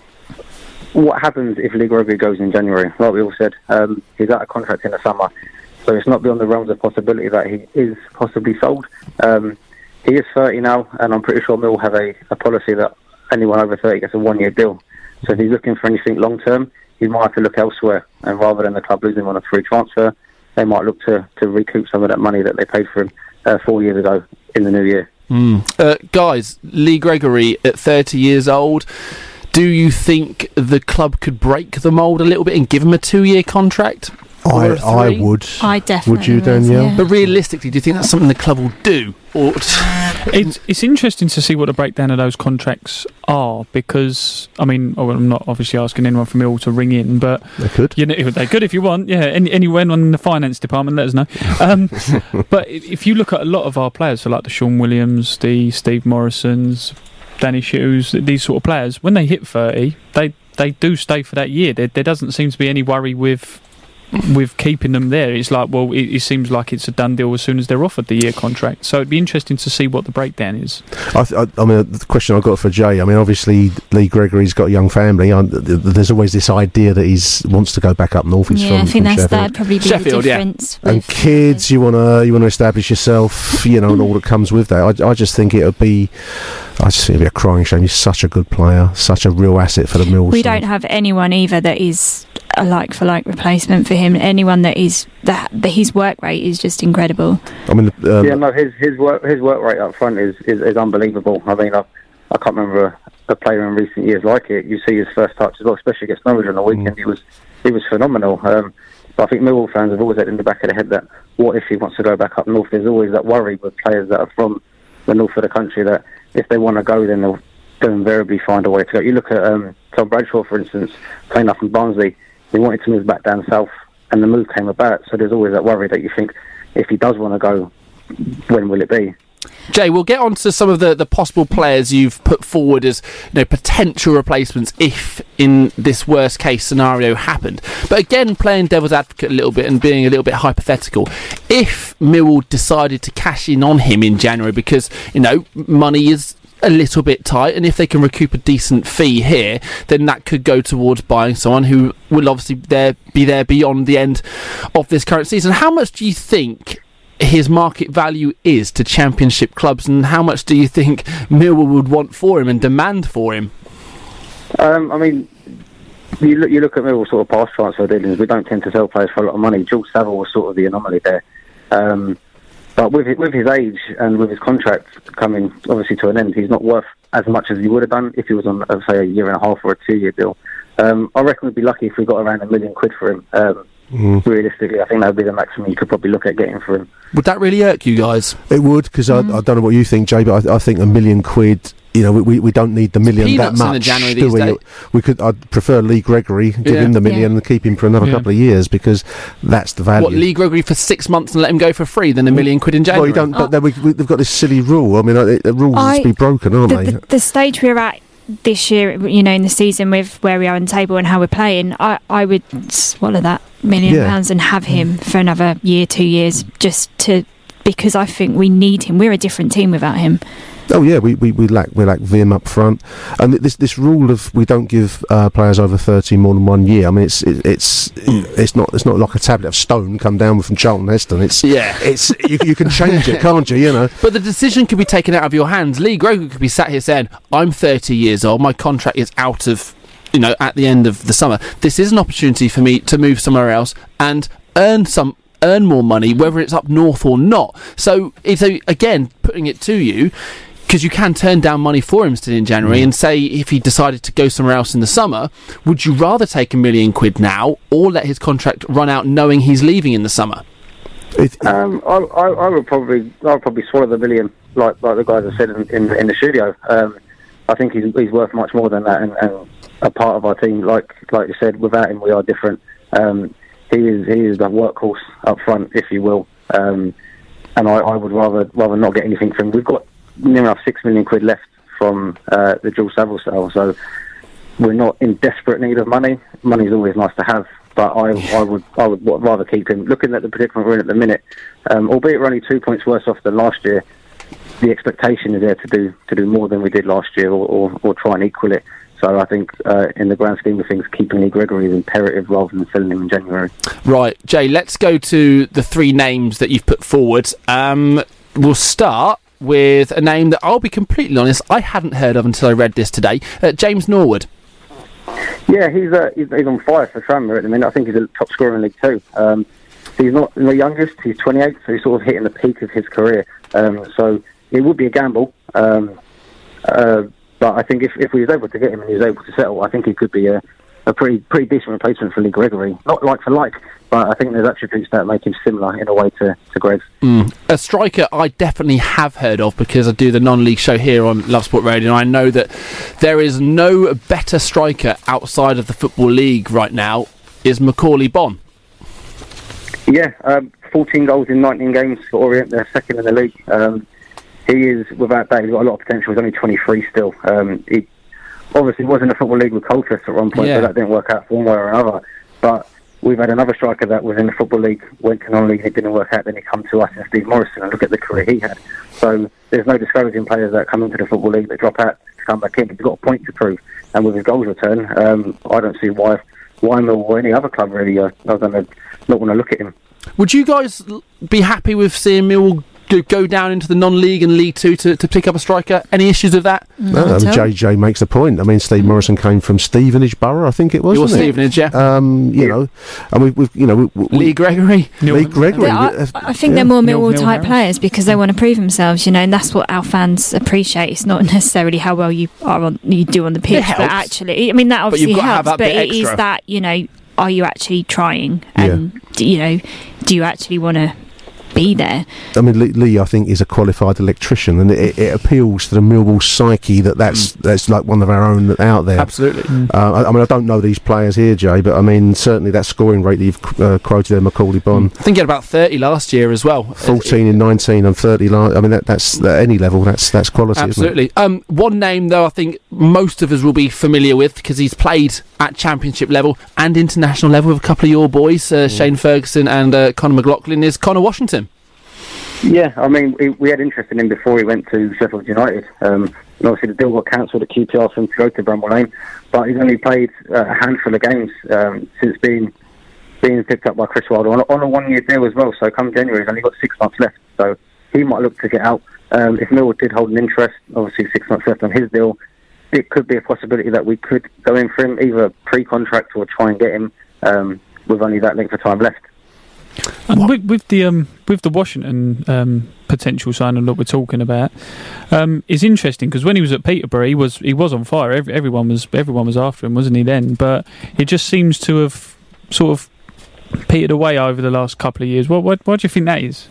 what happens if Lee Gregory goes in January. Like we all said, um, he's out of contract in the summer. So it's not beyond the realms of possibility that he is possibly sold. Um, he is thirty now, and I'm pretty sure Mill have a, a policy that anyone over thirty gets a one-year deal. So if he's looking for anything long-term, he might have to look elsewhere. And rather than the club losing him on a free transfer, they might look to, to recoup some of that money that they paid for him uh, four years ago in the new year. Mm. Uh, guys, Lee Gregory at thirty years old, do you think the club could break the mould a little bit and give him a two-year contract? I, I would. I definitely would. you, would, Danielle? yeah. But realistically, do you think that's something the club will do? Or it's it's interesting to see what the breakdown of those contracts are, because I mean, oh, I'm not obviously asking anyone from Mill to ring in, but they could. You know, they could if you want. Yeah, any, anyone in the finance department, let us know. Um, but if you look at a lot of our players, so like the Sean Williams, the Steve Morrisons, Danny Shoes, these sort of players, when they hit thirty, they they do stay for that year. There, there doesn't seem to be any worry with. with keeping them there. It's like, well, it, it seems like it's a done deal as soon as they're offered the year contract. So it'd be interesting to see what the breakdown is. I, th- I, I mean, the question I've got for Jay, I mean, obviously Lee Gregory's got a young family. I, there's always this idea that he wants to go back up north. He's yeah, from, I think from that's, Sheffield. that'd probably be Sheffield, the difference. Yeah. And kids, you want to you want to establish yourself, you know, and all that comes with that. I, I just think it would be, I just think it'd be a crying shame. He's such a good player, such a real asset for the Mills. We don't have anyone either that is a like for like replacement for him. Anyone that is that, that his work rate is just incredible. I mean, um, yeah, no, his his work his work rate up front is, is, is unbelievable. I mean, I, I can't remember a, a player in recent years like it. You see his first touch as well, especially against Norwich on the weekend. Mm. He was he was phenomenal. Um, but I think Millwall fans have always had in the back of their head that what if he wants to go back up north? There's always that worry with players that are from the north of the country that if they want to go, then they'll, they'll invariably find a way to go. You look at um, Tom Bradshaw, for instance, playing up in Barnsley. He wanted to move back down south, and the move came about. So there's always that worry that you think, if he does want to go, when will it be? Jay, we'll get on to some of the, the possible players you've put forward as, you know, potential replacements if in this worst case scenario happened. But again, playing devil's advocate a little bit and being a little bit hypothetical, if Millwall decided to cash in on him in January because, you know, money is a little bit tight, and if they can recoup a decent fee here, then that could go towards buying someone who will obviously there be there beyond the end of this current season. How much do you think his market value is to Championship clubs, and how much do you think Millwall would want for him and demand for him? Um, I mean, you look, you look at Millwall sort of past transfer dealings. We don't tend to sell players for a lot of money. George Saville was sort of the anomaly there. Um, But with his, with his age and with his contract coming obviously to an end, he's not worth as much as he would have done if he was on, uh, say, a year and a half or a two-year deal. Um, I reckon we'd be lucky if we got around a million quid for him. Um, mm. Realistically, I think that would be the maximum you could probably look at getting for him. Would that really irk you guys? It would, because mm. I, I don't know what you think, Jay, but I, I think a million quid. You know, we we don't need the million Peanuts that much. In the January do these we? days. We could. I'd prefer Lee Gregory, give yeah. him the million yeah. and keep him for another yeah. couple of years, because that's the value. What, Lee Gregory for six months and let him go for free, then a million quid in January? Well, you don't. But then we, we, they've got this silly rule. I mean, uh, the rules I, must be broken, aren't the, they? The, the stage we're at this year, you know, in the season with where we are on the table and how we're playing, I, I would swallow that million Yeah. pounds and have him for another year, two years, just to because I think we need him. We're a different team without him. Oh yeah, we, we, we lack we lack vim up front, and this this rule of we don't give uh, players over thirty more than one year. I mean, it's it, it's it's not it's not like a tablet of stone come down from Charlton Heston. It's yeah, it's you, you can change it, can't you? You know. But the decision could be taken out of your hands. Lee Gregory could be sat here saying, "I'm thirty years old. My contract is out of, you know, at the end of the summer. This is an opportunity for me to move somewhere else and earn some." earn more money, whether it's up north or not. So it's a, again putting it to you, because you can turn down money for him still in January, mm. and say if he decided to go somewhere else in the summer, would you rather take a million quid now or let his contract run out knowing he's leaving in the summer? Um, I, I, I would probably, I would probably swallow the million, like like the guys have said in, in, in the studio. Um, I think he's, he's worth much more than that, and, and a part of our team. Like like you said, without him, we are different. Um, he is he is the workhorse up front, if you will. Um, and I, I would rather rather not get anything from him. We've got near enough six million quid left from uh, the Jules Saville sale, so we're not in desperate need of money. Money's always nice to have. But I, I would, I would rather keep him. Looking at the predicament we're in at the minute, um, albeit we're only two points worse off than last year, the expectation is there to do to do more than we did last year, or, or, or try and equal it. So I think, uh, in the grand scheme of things, keeping Lee Gregory is imperative rather than selling him in January. Right, Jay. Let's go to the three names that you've put forward. Um, we'll start with a name that I'll be completely honest, I hadn't heard of until I read this today. Uh, James Norwood. Yeah, he's, uh, he's he's on fire for Tranmere at the minute. I think he's a top scorer in League Two. Um, he's not the youngest. He's twenty-eight, so he's sort of hitting the peak of his career. Um, so it would be a gamble. Um, uh, but I think if if we was able to get him and he was able to settle, I think he could be a, a pretty pretty decent replacement for Lee Gregory. Not like for like, but I think there's attributes that make him similar in a way to, to Greg. Mm. A striker I definitely have heard of because I do the non-league show here on Love Sport Radio, and I know that there is no better striker outside of the Football League right now is Macaulay Bonne. Yeah, um, fourteen goals in nineteen games for Orient. They're second in the league. Um, he is, without that, he's got a lot of potential. He's only twenty-three still. Um, he obviously was in the Football League with Colchester at one point, yeah. but that didn't work out for one way or another. But we've had another striker that was in the Football League, went to non-league, and it didn't work out. Then he come to us, and Steve Morrison, and look at the career he had. So there's no discouraging players that come into the Football League that drop out to come back in. He's got a point to prove, and with his goals return, um, I don't see why why Mill or any other club really are, are going to not want to look at him. Would you guys be happy with seeing Mill go down into the non-league and League Two to, to pick up a striker? Any issues with that? No, I mean, J J makes the point. I mean, Steve Morrison came from Stevenage Borough, I think it was. It was Stevenage, yeah. Um, you yeah. know, and we've, we've you know, we, we, Lee Gregory, Lee Gregory. I, I think yeah. they're more Millwall type players because they want to prove themselves, you know, and that's what our fans appreciate. It's not necessarily how well you are on, you do on the pitch, but actually, I mean, that obviously but helps. But it extra. is that, you know, are you actually trying, and yeah. you know, do you actually want to be there? I mean, Lee, Lee, I think, is a qualified electrician, and it, it appeals to the Millwall psyche that that's mm. that's like one of our own out there. Absolutely. Mm. Uh, I, I mean, I don't know these players here, Jay, but I mean, certainly that scoring rate that you've uh, quoted there, Macaulay Bonne. I think he had about thirty last year as well. Fourteen in nineteen and thirty. La- I mean, that, that's at any level. That's that's quality. Absolutely. Isn't it? Um, one name though, I think most of us will be familiar with because he's played at Championship level and international level with a couple of your boys, uh, mm. Shane Ferguson and uh, Conor McLaughlin. Is Connor Washington? Yeah, I mean, we, we had interest in him before he went to Sheffield United. Um, and obviously the deal got cancelled at Q P R for him to go to Bramall Lane. But he's only played uh, a handful of games um, since being being picked up by Chris Wilder on, on a one-year deal as well. So come January, he's only got six months left. So he might look to get out. Um, if Millwall did hold an interest, obviously six months left on his deal, it could be a possibility that we could go in for him, either pre-contract or try and get him um, with only that length of time left. And with, with the um, with the Washington um, potential signing that we're talking about, um, it's interesting because when he was at Peterborough, he was he was on fire. Every, everyone was everyone was after him, wasn't he? Then, but it just seems to have sort of petered away over the last couple of years. What what, what do you think that is?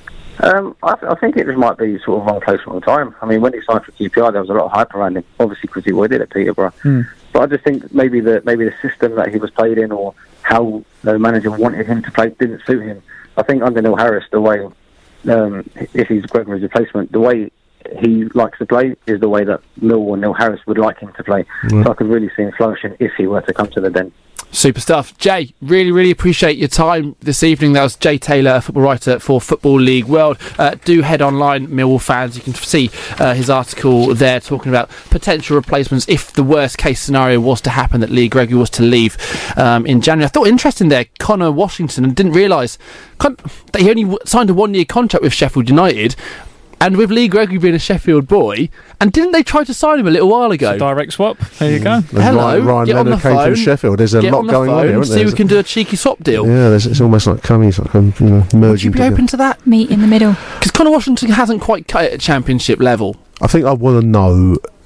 Um, I, th- I think it just might be sort of wrong place, wrong time. I mean, when he signed for Q P R, there was a lot of hype around him, obviously because he was at Peterborough. Hmm. But I just think maybe the maybe the system that he was played in, or how the manager wanted him to play, didn't suit him. I think under Neil Harris, the way, um, if he's Gregory's replacement, the way he likes to play is the way that Millwall and Neil Harris would like him to play. Mm. So I could really see him flourishing if he were to come to the Den. Super stuff. Jay, really, really appreciate your time this evening. That was Jay Taylor, a football writer for Football League World. Uh, do head online, Millwall fans. You can see uh, his article there talking about potential replacements if the worst case scenario was to happen, that Lee Gregory was to leave um, in January. I thought interesting there, Connor Washington, and didn't realise Con- that he only w- signed a one-year contract with Sheffield United. And with Lee Gregory being a Sheffield boy, and didn't they try to sign him a little while ago? It's a direct swap. There you go. Mm. Hello, Ryan, Ryan get Leonard on the came phone, from Sheffield. There's a get lot on the going phone, on here. See if we can do a cheeky swap deal. Yeah, there's, it's almost like coming, it's like um, you know, merging. Would you be together. open to that? Meet in the middle. Because Connor Washington hasn't quite cut it at Championship level. I think I want to know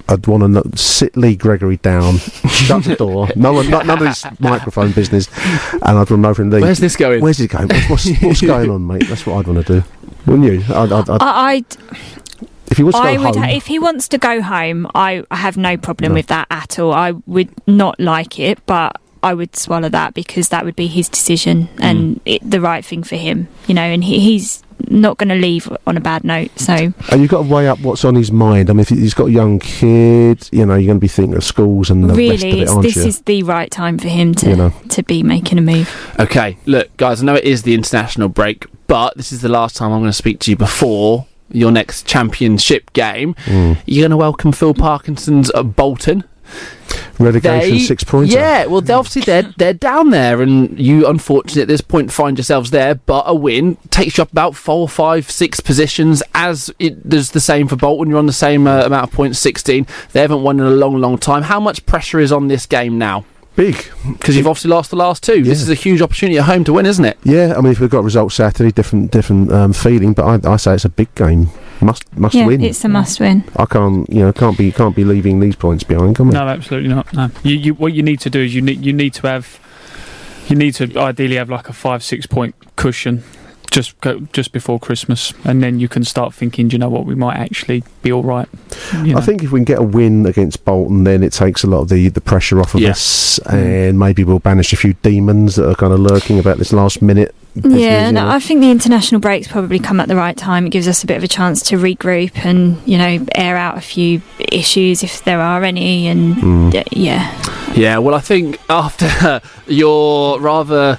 I'd want to know, sit Lee Gregory down, shut the door, no one, none of this microphone business, and I'd want to know from Lee. Where's this going? Where's it going? What's, what's, what's going on, mate? That's what I'd want to do. Wouldn't you? I'd, I'd, I'd, I, I'd if he wants to I go would home, ha- if he wants to go home, I, I have no problem No. with that at all. I would not like it, but I would swallow that because that would be his decision and it, the right thing for him, you know. And he, he's not going to leave on a bad note. So, and you've got to weigh up what's on his mind. I mean, if he's got a young kid, you know, you're going to be thinking of schools and the really, rest of it, it's, aren't this you? is the right time for him to You know. to be making a move. Okay, look, guys, I know it is the international break, but this is the last time I'm going to speak to you before your next championship game. Mm. You're going to welcome Phil Parkinson's at Bolton. Relegation They- six points. Yeah, well, they obviously they're they're down there, and you unfortunately at this point find yourselves there. But a win takes you up about four, five, six positions. As it there's the same for Bolton, you're on the same uh, amount of points, sixteen. They haven't won in a long, long time. How much pressure is on this game now? Big, because you've obviously lost the last two. This Yeah. is a huge opportunity at home to win, isn't it? Yeah, I mean, if we've got results Saturday, different different um, feeling. But I, I say it's a big game. Must must yeah, win. it's a must win. I can't, you know, can't be can't be leaving these points behind, can we? No, absolutely not. No, you, you what you need to do is you need you need to have you need to ideally have like a five six point cushion just go, just before Christmas, and then you can start thinking, do you know what, we might actually be all right. You know? I think if we can get a win against Bolton, then it takes a lot of the, the pressure off of Yeah. us, and maybe we'll banish a few demons that are kind of lurking about this last minute. business, Yeah, you no, know. I think the international breaks probably come at the right time. It gives us a bit of a chance to regroup and, you know, air out a few issues if there are any. And Mm. y- yeah, Yeah, well, I think after your rather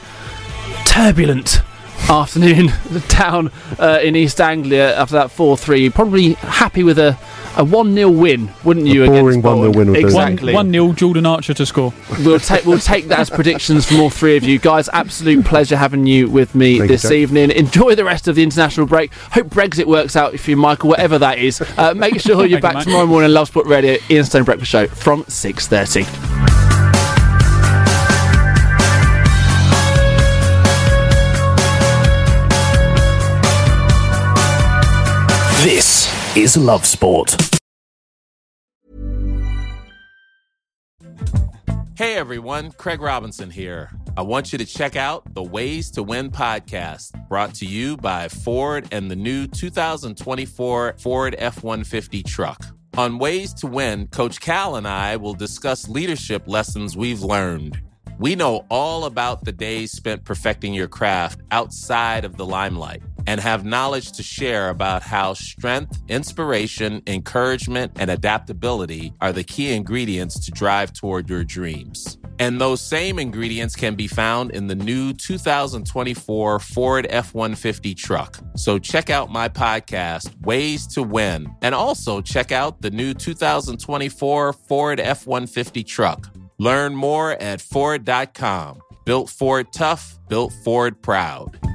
turbulent afternoon down uh, in East Anglia after that four three, you're probably happy with a, a one nil win, wouldn't you? A boring against Bolton? one nil win would do. Exactly. one nil Jordan Archer to score. We'll take we'll take that as predictions from all three of you guys. Absolute pleasure having you with me Thank you, this Jack. evening. Enjoy the rest of the international break. Hope Brexit works out for you, Michael, whatever that is. Uh, make sure you're Thank you, back mate. tomorrow morning, Love Sport Radio, Ian Stone Breakfast Show from six thirty. This is Love Sport. Hey everyone, Craig Robinson here. I want you to check out the Ways to Win podcast, brought to you by Ford and the new two thousand twenty-four Ford F one fifty truck. On Ways to Win, Coach Cal and I will discuss leadership lessons we've learned. We know all about the days spent perfecting your craft outside of the limelight and have knowledge to share about how strength, inspiration, encouragement, and adaptability are the key ingredients to drive toward your dreams. And those same ingredients can be found in the new two thousand twenty-four Ford F one fifty truck. So check out my podcast, Ways to Win, and also check out the new two thousand twenty-four Ford F one fifty truck. Learn more at Ford dot com. Built Ford tough, built Ford proud.